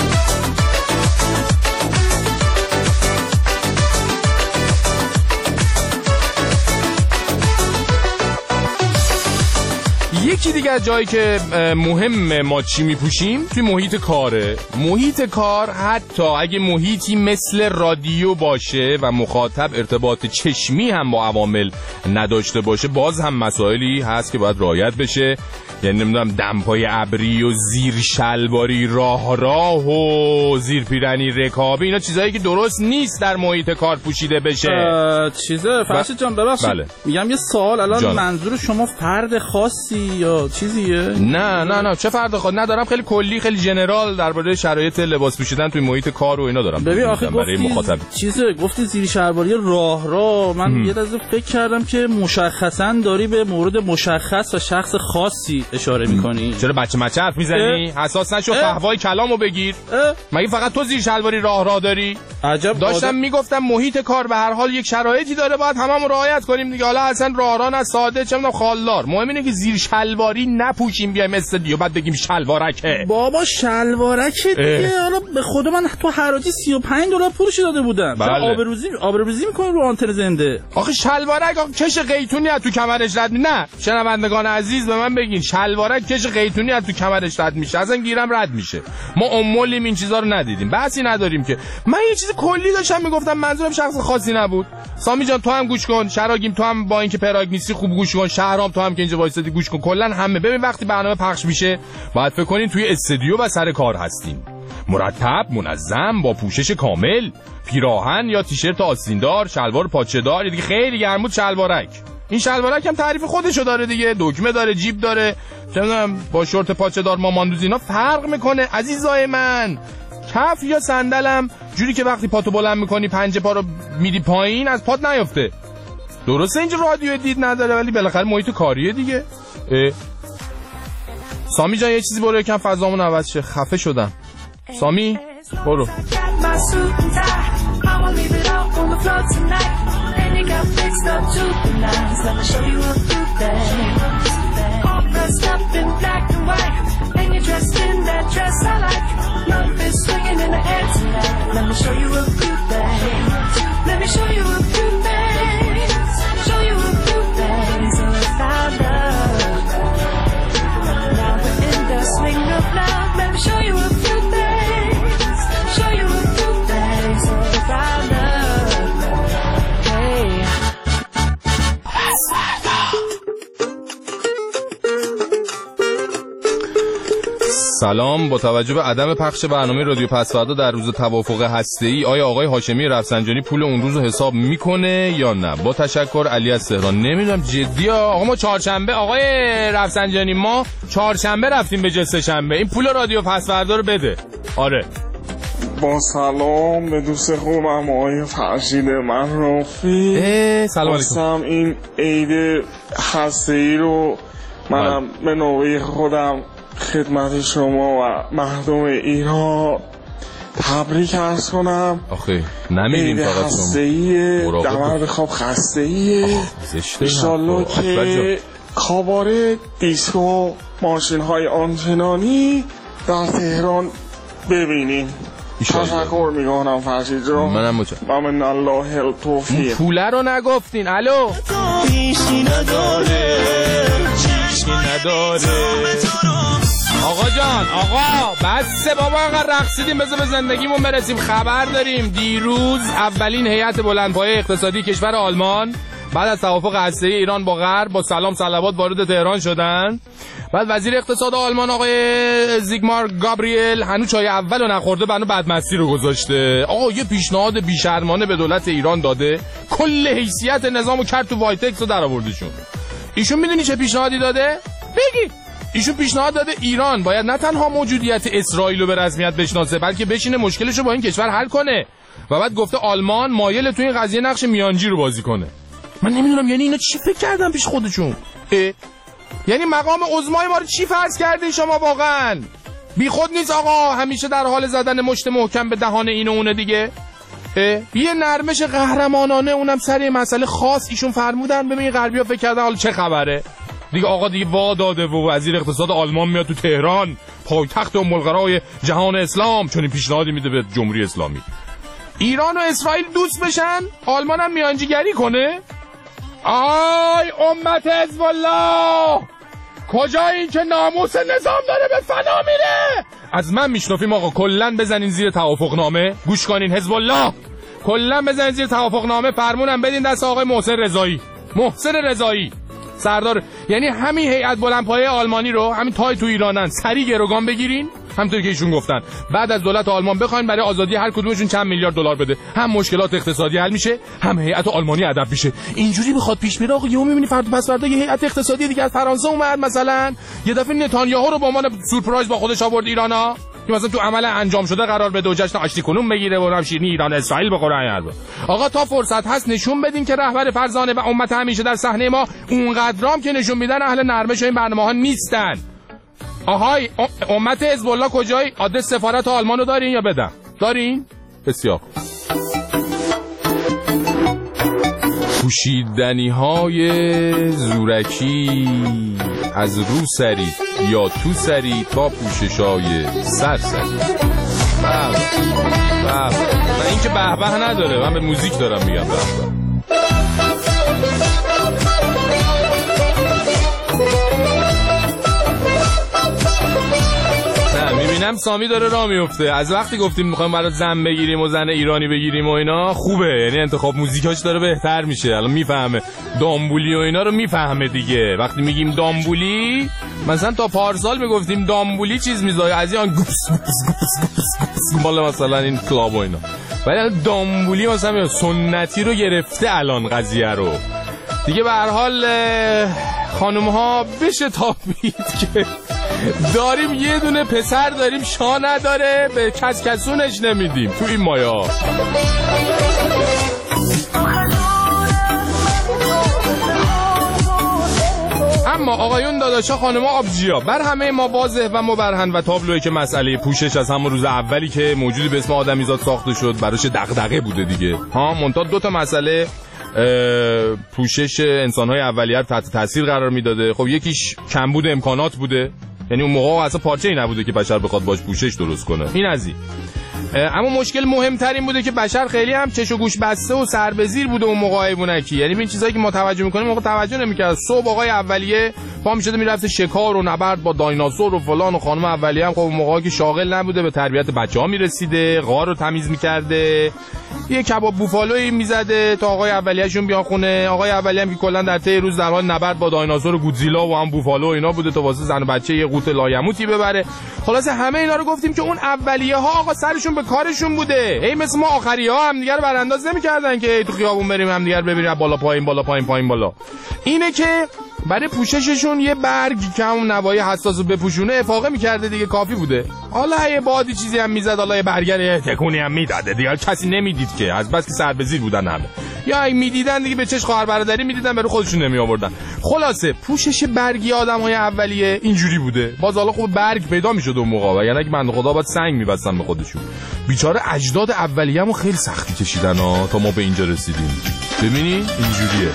یکی دیگه از جایی که مهم ما چی میپوشیم توی محیط کاره. محیط کار حتی اگه محیطی مثل رادیو باشه و مخاطب ارتباط چشمی هم با عوامل نداشته باشه باز هم مسائلی هست که باید رعایت بشه. یعنی نمیدونم دمپای ابری و زیر شلواری راه راه و زیر پیرنی رکابی اینا چیزایی که درست نیست در محیط کار پوشیده بشه. چیزه فرشید جان ببخشید بله. میگم یه سوال الان جان. منظور شما فرد خاصی یا چیزیه؟ نه نه نه چه فرد خاص ندارم، خیلی کلی خیلی جنرال درباره شرایط لباس پوشیدن توی محیط کار و اینا دارم. ببین آخه برای مخاطب چیزه گفتی زیر شلواری راه راه من هم. یه لحظه فکر کردم که مشخصا داری به مورد مشخص و شخص خاصی اشاره میکنی. چرا بچه مچه حرف میزنی؟ حساس نشو فحوای کلامو بگیر. مگه فقط تو زیر شلواری راه راه داری؟ عجب داشتم آدم... میگفتم محیط کار به هر حال یک شرایطی داره باید هممون رعایت کنیم دیگه. حالا اصلا راه راه نه ساده چه میدونم خالدار، مهم اینه که زیر شلواری نپوشیم بیایم استودیو بعد بگیم شلوارکه. بابا شلوارکه دیگه. حالا به خدا من تو حراجی سی و پنج دلار پولش داده بودم. بله. آبروریزی آبروریزی میکنیم رو آنتن زنده. آخه شلوارک کش قیتونی از تو کمرش رد نه. شنوندگان عزیز به من بگین شلوارک کش قیتونی از تو کمرش رد میشه، اصلا گیرم رد میشه. ما امولیم این چیزا رو ندیدیم، بحثی نداریم که. من یه چیز کلی داشتم میگفتم منظورم شخص خاصی نبود. سامی جان تو هم گوش کن، شراگیم تو هم با اینکه پراگ نیستی خوب گوش کن، شهرام تو هم که اینجا وایسادی گوش کن، کلا همه ببین وقتی برنامه پخش میشه باید فکر کنین توی استودیو و سر کار هستیم، مرتب منظم با پوشش کامل، پیراهن یا تیشرت آستیندار، شلوار پاچه‌دار، دیگه خیلی گرم بود شلوارک. این شلوارک هم تعریف خودشو داره دیگه، دکمه داره، جیب داره، چه می‌دونم با شورت پاچه‌دار ماماندوز اینا فرق میکنه عزیزای من. کف یا صندلم جوری که وقتی پاتو بلند میکنی پنجه پا رو میدی پایین از پات نیفته. درسته اینجا رادیو دید نداره ولی بالاخره محیط کاریه دیگه. سامی جان یه چیزی برو یکم فضامون عوض شه، خفه شدم. سامی برو. سلام، با توجه به عدم پخش برنامه رادیو پسوردا در روز توافق هسته‌ای آیا آقای هاشمی رفسنجانی پول اون روز رو حساب میکنه یا نه؟ با تشکر، علی از تهران. نمیدونم جدی ها آقا، ما چهارشنبه آقای رفسنجانی ما چهارشنبه رفتیم به جای سه شنبه. این پول رادیو پسوردا رو بده. آره. با سلام به دوست خوبم آقای فرشید منرافی. سلام علیکم. این عید هسته‌ای رو منم به نوبه خودم خدمت شما و مردم ایران تبریک عرض کنم. آخه نمیدیم عید هسته‌ای دمر بخواب خسته‌ای انشالله که کاباره دیسکو ماشین های آنچنانی در تهران ببینیم. تشکر میکنم فرشید جان. منم متشکرم. و من الله التوفیق. پوله رو نگفتین. الو چیزی نداره چیزی نداره. آقا جان آقا بسه بابا، انقدر رقصیدیم، بذار به زندگیمون برسیم. خبر داریم دیروز اولین هیئت بلندپایه اقتصادی کشور آلمان بعد از توافق هسته‌ای ایران با غرب با سلام صلوات وارد تهران شدن. بعد وزیر اقتصاد آلمان آقای زیگمار گابریل هنوز چای اولو نخورده بنو بدمستی رو گذاشته. آقا یه پیشنهاد بیشرمانه به دولت ایران داده، کل حیثیت نظامو کرد تو وایتکس رو در آوردشون. ایشون میدونی چه پیشنهادی داده؟ بگی. ایشون پیشنهاد داده ایران باید نه تنها موجودیت اسرائیل رو به رسمیت بشناسه بلکه بشینه مشکلش رو با این کشور حل کنه. و بعد گفته آلمان مایل تو این قضیه نقش میانجی رو بازی کنه. من نمیدونم یعنی اینا چی فکر کردن پیش خودشون؟ اه؟ یعنی مقام عظمای ما رو چی فرض کردین شما واقعا؟ بی خود نیست آقا همیشه در حال زدن مشت محکم به دهان این و اونه دیگه. یه نرمش قهرمانانه اونم سر یه مسئله خاص ایشون فرمودن. ببین غربی‌ها فکر کردن حالا چه خبره دیگه. آقا دیگه وا داده و وزیر اقتصاد آلمان میاد تو تهران پایتخت ام القرای جهان اسلام چون این پیشنهادی میده به جمهوری اسلامی ایران و اسرائیل دوست بشن، آلمان هم میانجیگری کنه. آی امت حزب الله، کجا این که ناموس نظام داره به فنا میره؟ از من میشنفیم آقا کلن بزنین زیر توافقنامه. گوش کنین حزب الله، کلن بزنین زیر توافقنامه، فرمونم بدین دست آقای محسن رضایی. محسن رضایی سردار، یعنی همین هیئت بلندپایه آلمانی رو همین تای تو ایرانن سری گروگان بگیرین، همونطوری که ایشون گفتن. بعد از دولت آلمان بخواین برای آزادی هر کدومشون چند میلیارد دلار بده، هم مشکلات اقتصادی حل میشه، هم هیئت آلمانی ادب میشه. اینجوری بخواد پیش بره آقا یهو میبینی فردا پس فردا یه هیئت اقتصادی دیگه از فرانسه اومد، مثلا یه دفعه نتانیاهو رو با عنوان سورپرایز با خودش آورد ایرانا که مثلا تو عمل انجام شده قرار بده و جشن آشتی کنون بگیره و هم شیرینی ایران اسرائیل بخوره. حرفا آقا تا فرصت هست نشون بدین که رهبر فرزانه و امت همیشه در صحنه ما اونقدرام که نشون میدن اهل نرمش این برنامه‌ها نیستن. آهای امت حزب الله کجایی؟ آدرس سفارت آلمانو دارین یا بدم؟ دارین؟ بسیار پوشیدنی های زورکی از رو سری یا تو سری تا پوشش های سر سری. بابا بابا من این که به به نداره، من به موزیک دارم میگم به به. میبینم سامی داره راه میفته. از وقتی گفتیم میخوایم برای زن بگیریم و زن ایرانی بگیریم و اینا خوبه، یعنی انتخاب موزیکاش داره بهتر میشه. الان میفهمه دامبولی و اینا رو میفهمه دیگه. وقتی میگیم دامبولی مثلا تا پارسال میگفتیم دامبولی چیز میذاره از این گوس گوس بالا مثلا این کلاب و اینا، ولی دامبولی مثلا سنتی رو گرفته الان قضیه رو دیگه. به هر حال خانم ها بشه تابید که داریم یه دونه پسر داریم شاه نداره، به کس کسونش نمیدیم تو این مایا. اما آقایون، داداشا، خانما، آبجیا، بر همه ما واضح و مبرهن و تابلوئه که مسئله پوشش از همون روز اولی که موجودی به اسم آدمیزاد ساخته شد براش دغدغه بوده دیگه. ها منتها دو تا مسئله پوشش انسان‌های اولیه رو تحت تاثیر قرار میداده. خب یکیش کمبود امکانات بوده، یعنی اون موقع اصلا پارچه‌ای نبوده که بشر بخواد باش پوشش درست کنه. این از این. اما مشکل مهمترین بوده که بشر خیلی هم چش و گوش بسته و سر به زیر بوده اون موقع حیوانکی. یعنی این چیزایی که ما توجه می‌کنیم موقع توجه نمی‌کرد. صبح آقای اولیه پا می‌شده میرفته شکار و نبرد با دایناسور و فلان و خانم اولیه هم خب اون موقعی که شاغل نبوده به تربیت بچه‌ها میرسیده، غار رو تمیز می‌کرده، یه کباب بوفالویی میزده تا آقای اولیه‌شون بیان خونه. آقای اولیه هم که کلا در طی روز در حال نبرد با دایناسور و گودزیلا و هم بوفالو اینا بوده تا واسه زن و بچه یه قوت لایموتی ببره. خلاصه همه اینا رو گفتیم که اون اولیه‌ها آقا سرشون به کارشون بوده. هی مثل ما آخری‌ها هم دیگه رو برانداز نمی‌کردن که تو خیابون بریم هم دیگه رو ببینیم بالا پایین بالا پایین پایین بالا. اینه که برای پوشششون یه برگ که اون نوای حساسو بپوشونه افاقه می‌کرده دیگه، کافی بوده. حالا یه بادی چیزی هم میزد، حالا یه برگر تکونی هم میداده دیگه، کسی نمیدید که، از بس که سر به زیر بودن همه، یا اگه میدیدن دیگه به چش خواهر برادری میدیدن برای خودشون نمی آوردن. خلاصه پوشش برگی آدم‌های اولیه اینجوری بوده. باز حالا خوب برگ پیدا میشد اون موقع، یعنی که بنده خدا باید سنگ می‌بستن به خودشون. بیچاره اجداد اولیه‌مو خیلی سختی کشیدن ها تا ما به اینجا رسیدیم. ببینی اینجوریه.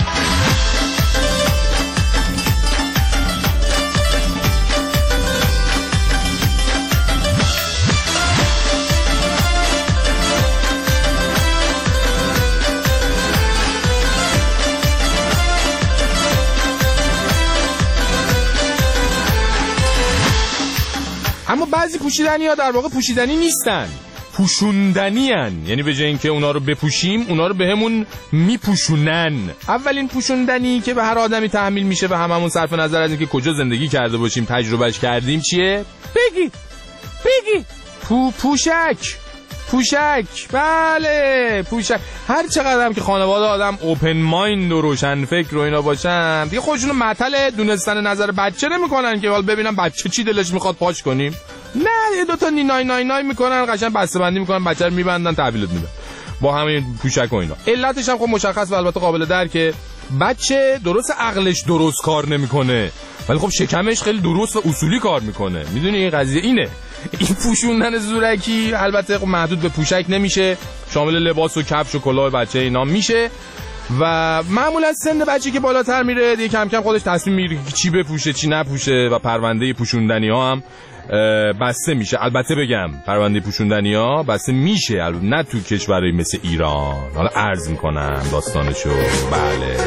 اما بعضی پوشیدنی ها در واقع پوشیدنی نیستن، پوشوندنی هن. یعنی به جای اینکه اونا رو بپوشیم اونا رو بهمون میپوشونن. اولین پوشوندنی که به هر آدمی تحمیل میشه و هممون صرف نظر از اینکه کجا زندگی کرده باشیم تجربهش کردیم چیه؟ بگی بگی پو پوشک پوشک بله پوشک. هر چقدر هم که خانواده آدم اوپن مایند و روشن فکر و اینا باشن دیگه خودشونو معطل دونستن نظر بچه نمیکنن که حالا ببینم بچه چی دلش میخواد پاش کنیم. نه یه دوتا نینای نای نای میکنن، قشنگ بسته بندی میکنن، بچه رو میبندن، تحویلت میدن با همین پوشک و اینا. علتش هم خب مشخص و البته قابل درکه. بچه درست عقلش درست کار نمیکنه ولی خب شکمش خیلی درست و اصولی کار میکنه. میدونی این قضیه اینه. این پوشوندن زورکی البته خب محدود به پوشک نمیشه، شامل لباس و کفش و کلاه بچه اینا میشه و معمولا سن بچه که بالاتر میره دیگه کم کم خودش تصمیم میگیره چی بپوشه چی نپوشه و پرونده پوشوندنی ها هم بسته میشه. البته بگم پرونده پوشوندنی ها بسته میشه، البته نه تو کشورهای مثل ایران. حالا عرض میکنم داستانشو. بله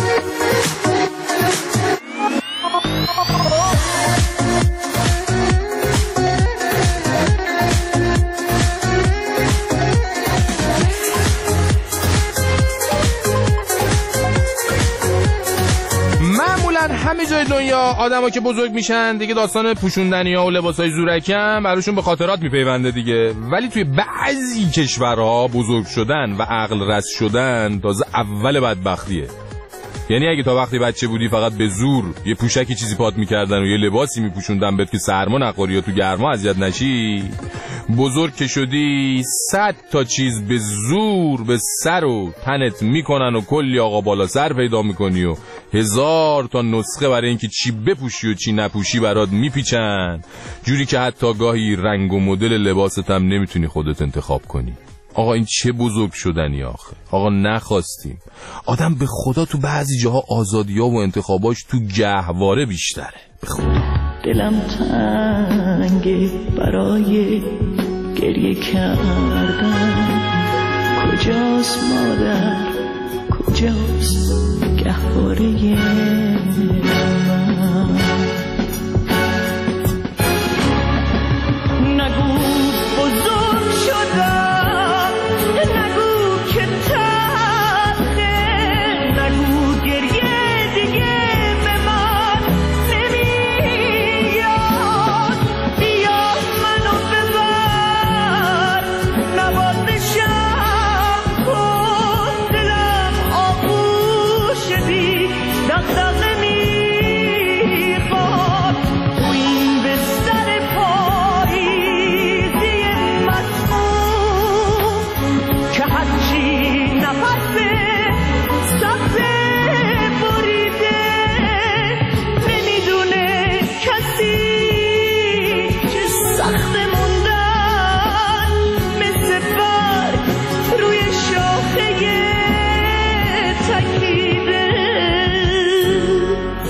همه جای دنیا آدما که بزرگ میشن دیگه داستان پوشوندنی‌ها و لباسای زورکی هم براشون به خاطرات میپیونده دیگه. ولی توی بعضی کشورها بزرگ شدن و عقل رس شدن تازه اول بدبختیه. یعنی اگه تا وقتی بچه بودی فقط به زور یه پوشکی چیزی پات میکردن و یه لباسی میپوشوندن بهت که سرما نخوری یا تو گرما اذیت نشی، بزرگ که شدی صد تا چیز به زور به سر و تنت میکنن و کلی آقا بالا سر پیدا میکنی و هزار تا نسخه برای اینکه چی بپوشی و چی نپوشی برات میپیچن، جوری که حتی گاهی رنگ و مدل لباست هم نمیتونی خودت انتخاب کنی. آقا این چه بزرگ شدنی آخه. آقا نخواستیم. آدم به خدا تو بعضی جاها آزادی ها و انتخاباش تو گهواره بیشتره. به خدا دلم تنگه برای گریه کردن. کجاست مادر کجاست گهواره من؟ نگو بزرگ شدم،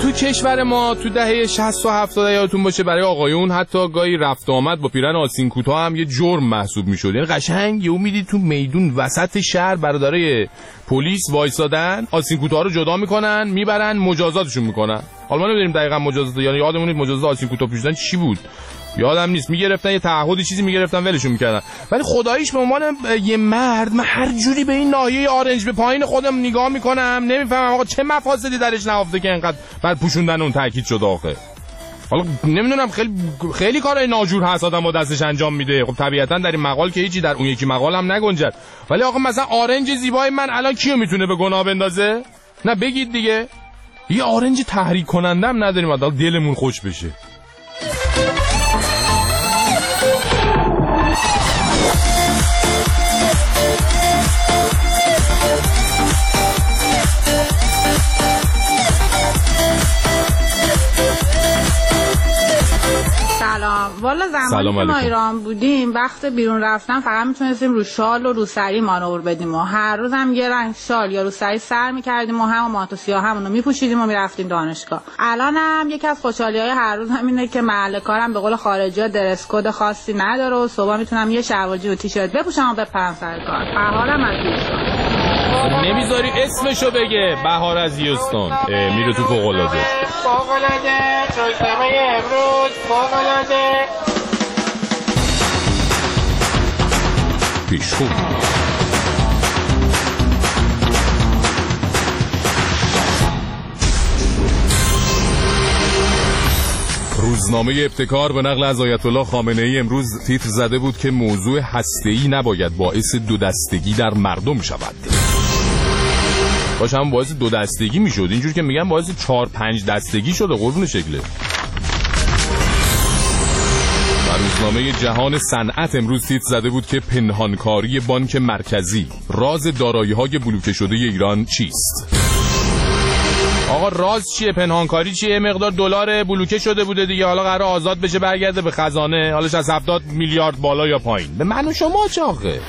تو کشور ما تو دهه شصت و هفتاد یادتون باشه برای آقایون حتی گاهی رفت آمد با پیرن آستین کوتاه هم یه جرم محسوب میشد. یعنی قشنگ یهو میدید تو میدون وسط شهر برادرای پلیس وایسادن، آستین کوتاه رو جدا میکنن، میبرن مجازاتشون میکنن. حالا ما نمیدونیم دقیقاً مجازات، یعنی یادمون نیست مجازات آستین کوتاه پوشیدن چی بود، یادم نیست. میگرفتن یه تعهدی چیزی میگرفتن ولشون میکردن. ولی خداییش به عنوان یه مرد من هر جوری به این ناحیه آرنج به پایین خودم نگاه میکنم، نمیفهمم آقا چه مفاسدی درش نهفته که اینقدر بر پوشوندن اون تاکید شده آخه. حالا نمیدونم خیلی خیلی کارهای ناجور هست آدم با دستش انجام میده. خب طبیعتا در این مقال که هیچی در اون یکی مقال هم نگنجد. ولی آقا مثلا آرنج زیبای من الان کیو میتونه به گناه بندازه؟ نه بگید دیگه. یه آرنج تحریک کننده هم نداریم حداقل دلمون خوش بشه. سلام. والا زمانی که ما ایران بودیم وقت بیرون رفتن فقط میتونستیم رو شال و رو سری مانور بدیم و هر روز هم یه رنگ شال یا رو سری سر میکردیم و هم مانتو سیاه همونو میپوشیدیم و میرفتیم دانشگاه. الان هم یکی از خوشحالی‌های هر روز همینه که محل کارم به قول خارجی‌ها درس کد خاصی نداره و صبح میتونم یه شلوار جین و تیشرت بپوشم و بپرم سر کار. بهارم از یوستون. نمیذاری اسمشو بگه. بهار از یوستون میره تو فوق‌العاده. فوق‌العاده روزنامه امروز فوق‌العاده پیشخون. روزنامه ابتکار به نقل از آیت الله خامنه ای امروز تیتر زده بود که موضوع هسته‌ای نباید باعث دو دستگی در مردم شود. باشه هم باعث دو دستگی میشد، اینجور که میگم باعث چهار پنج دستگی شده قربون شکله. و روزنامه جهان صنعت امروز تیتر زده بود که پنهانکاری بانک مرکزی، راز دارایی‌های بلوکه شده ایران چیست؟ آقا راز چیه؟ پنهانکاری چیه؟ مقدار دلار بلوکه شده بوده دیگه، حالا قرار آزاد بشه برگرده به خزانه، حالش از هفتاد میلیارد بالا یا پایین. به من و شما چه آخه؟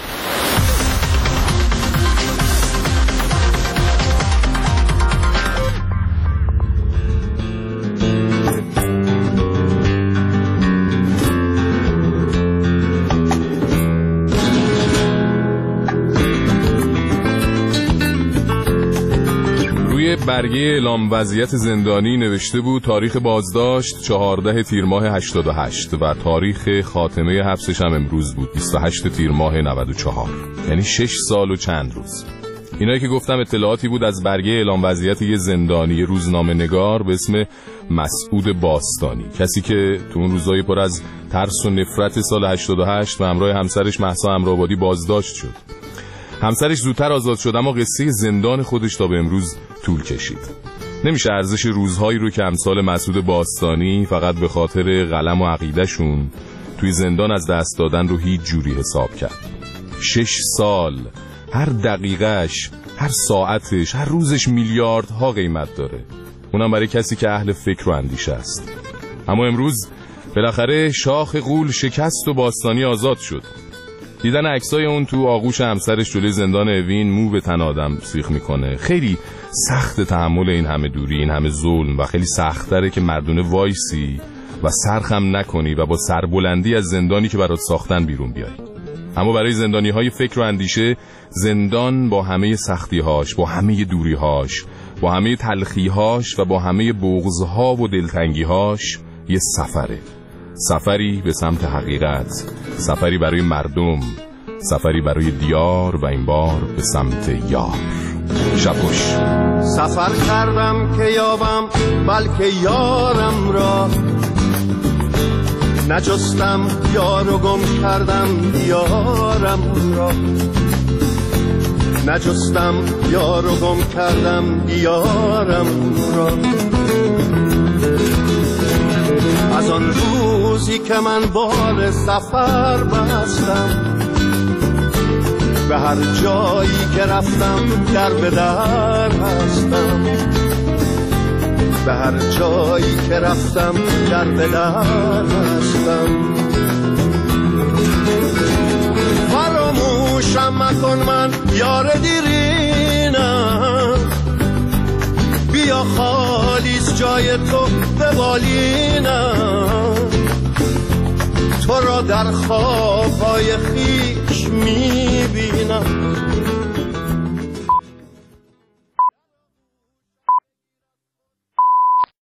برگه اعلام وضعیت زندانی نوشته بود تاریخ بازداشت چهارده تیر ماه هشتاد و هشت و تاریخ خاتمه حبسش هم امروز بود بیست و هشت تیر ماه نود و چهار، یعنی شش سال و چند روز. اینایی که گفتم اطلاعاتی بود از برگه اعلام وضعیت یه زندانی روزنامه نگار به اسم مسعود باستانی، کسی که تو اون روزای پر از ترس و نفرت سال هشتاد و هشت به همراه همسرش مهسا امرآبادی بازداشت شد. همسرش زودتر آزاد شد اما قصه زندان خودش تا به امروز طول کشید. نمیشه ارزش روزهایی رو که امثال مسعود باستانی فقط به خاطر قلم و عقیدهشون توی زندان از دست دادن رو هیچ جوری حساب کرد. شش سال، هر دقیقهش، هر ساعتش، هر روزش میلیاردها قیمت داره، اونم برای کسی که اهل فکر و اندیشه است. اما امروز بالاخره شاخ غول شکست و باستانی آزاد شد. دیدن عکسای اون تو آغوش همسرش جلوی زندان اوین مو به تن آدم سیخ میکنه. خیلی سخت تحمل این همه دوری، این همه ظلم و خیلی سخت‌تره که مردونه وایسی و سرخم نکنی و با سربلندی از زندانی که برات ساختن بیرون بیای. اما برای زندانی‌های فکر و اندیشه زندان با همه سختی‌هاش، با همه دوری‌هاش، با همه تلخی‌هاش و با همه بغض‌ها و دلتنگی‌هاش یه سفره. سفری به سمت حقیقت، سفری برای مردم، سفری برای دیار و این بار به سمت یار. شبوش سفر کردم که یابم بلکه یارم را، نجستم یار و گم کردم دیارم را، نجستم یار و گم کردم دیارم را. از آن روزی که من بار سفر بستم، به هر جایی که رفتم در به در هستم، به هر جایی که رفتم در به در هستم. فراموشم مکن من یار دیرینم، بیا خالیز جای تو ببالینم، تو را در خوابهای خیش میبینم.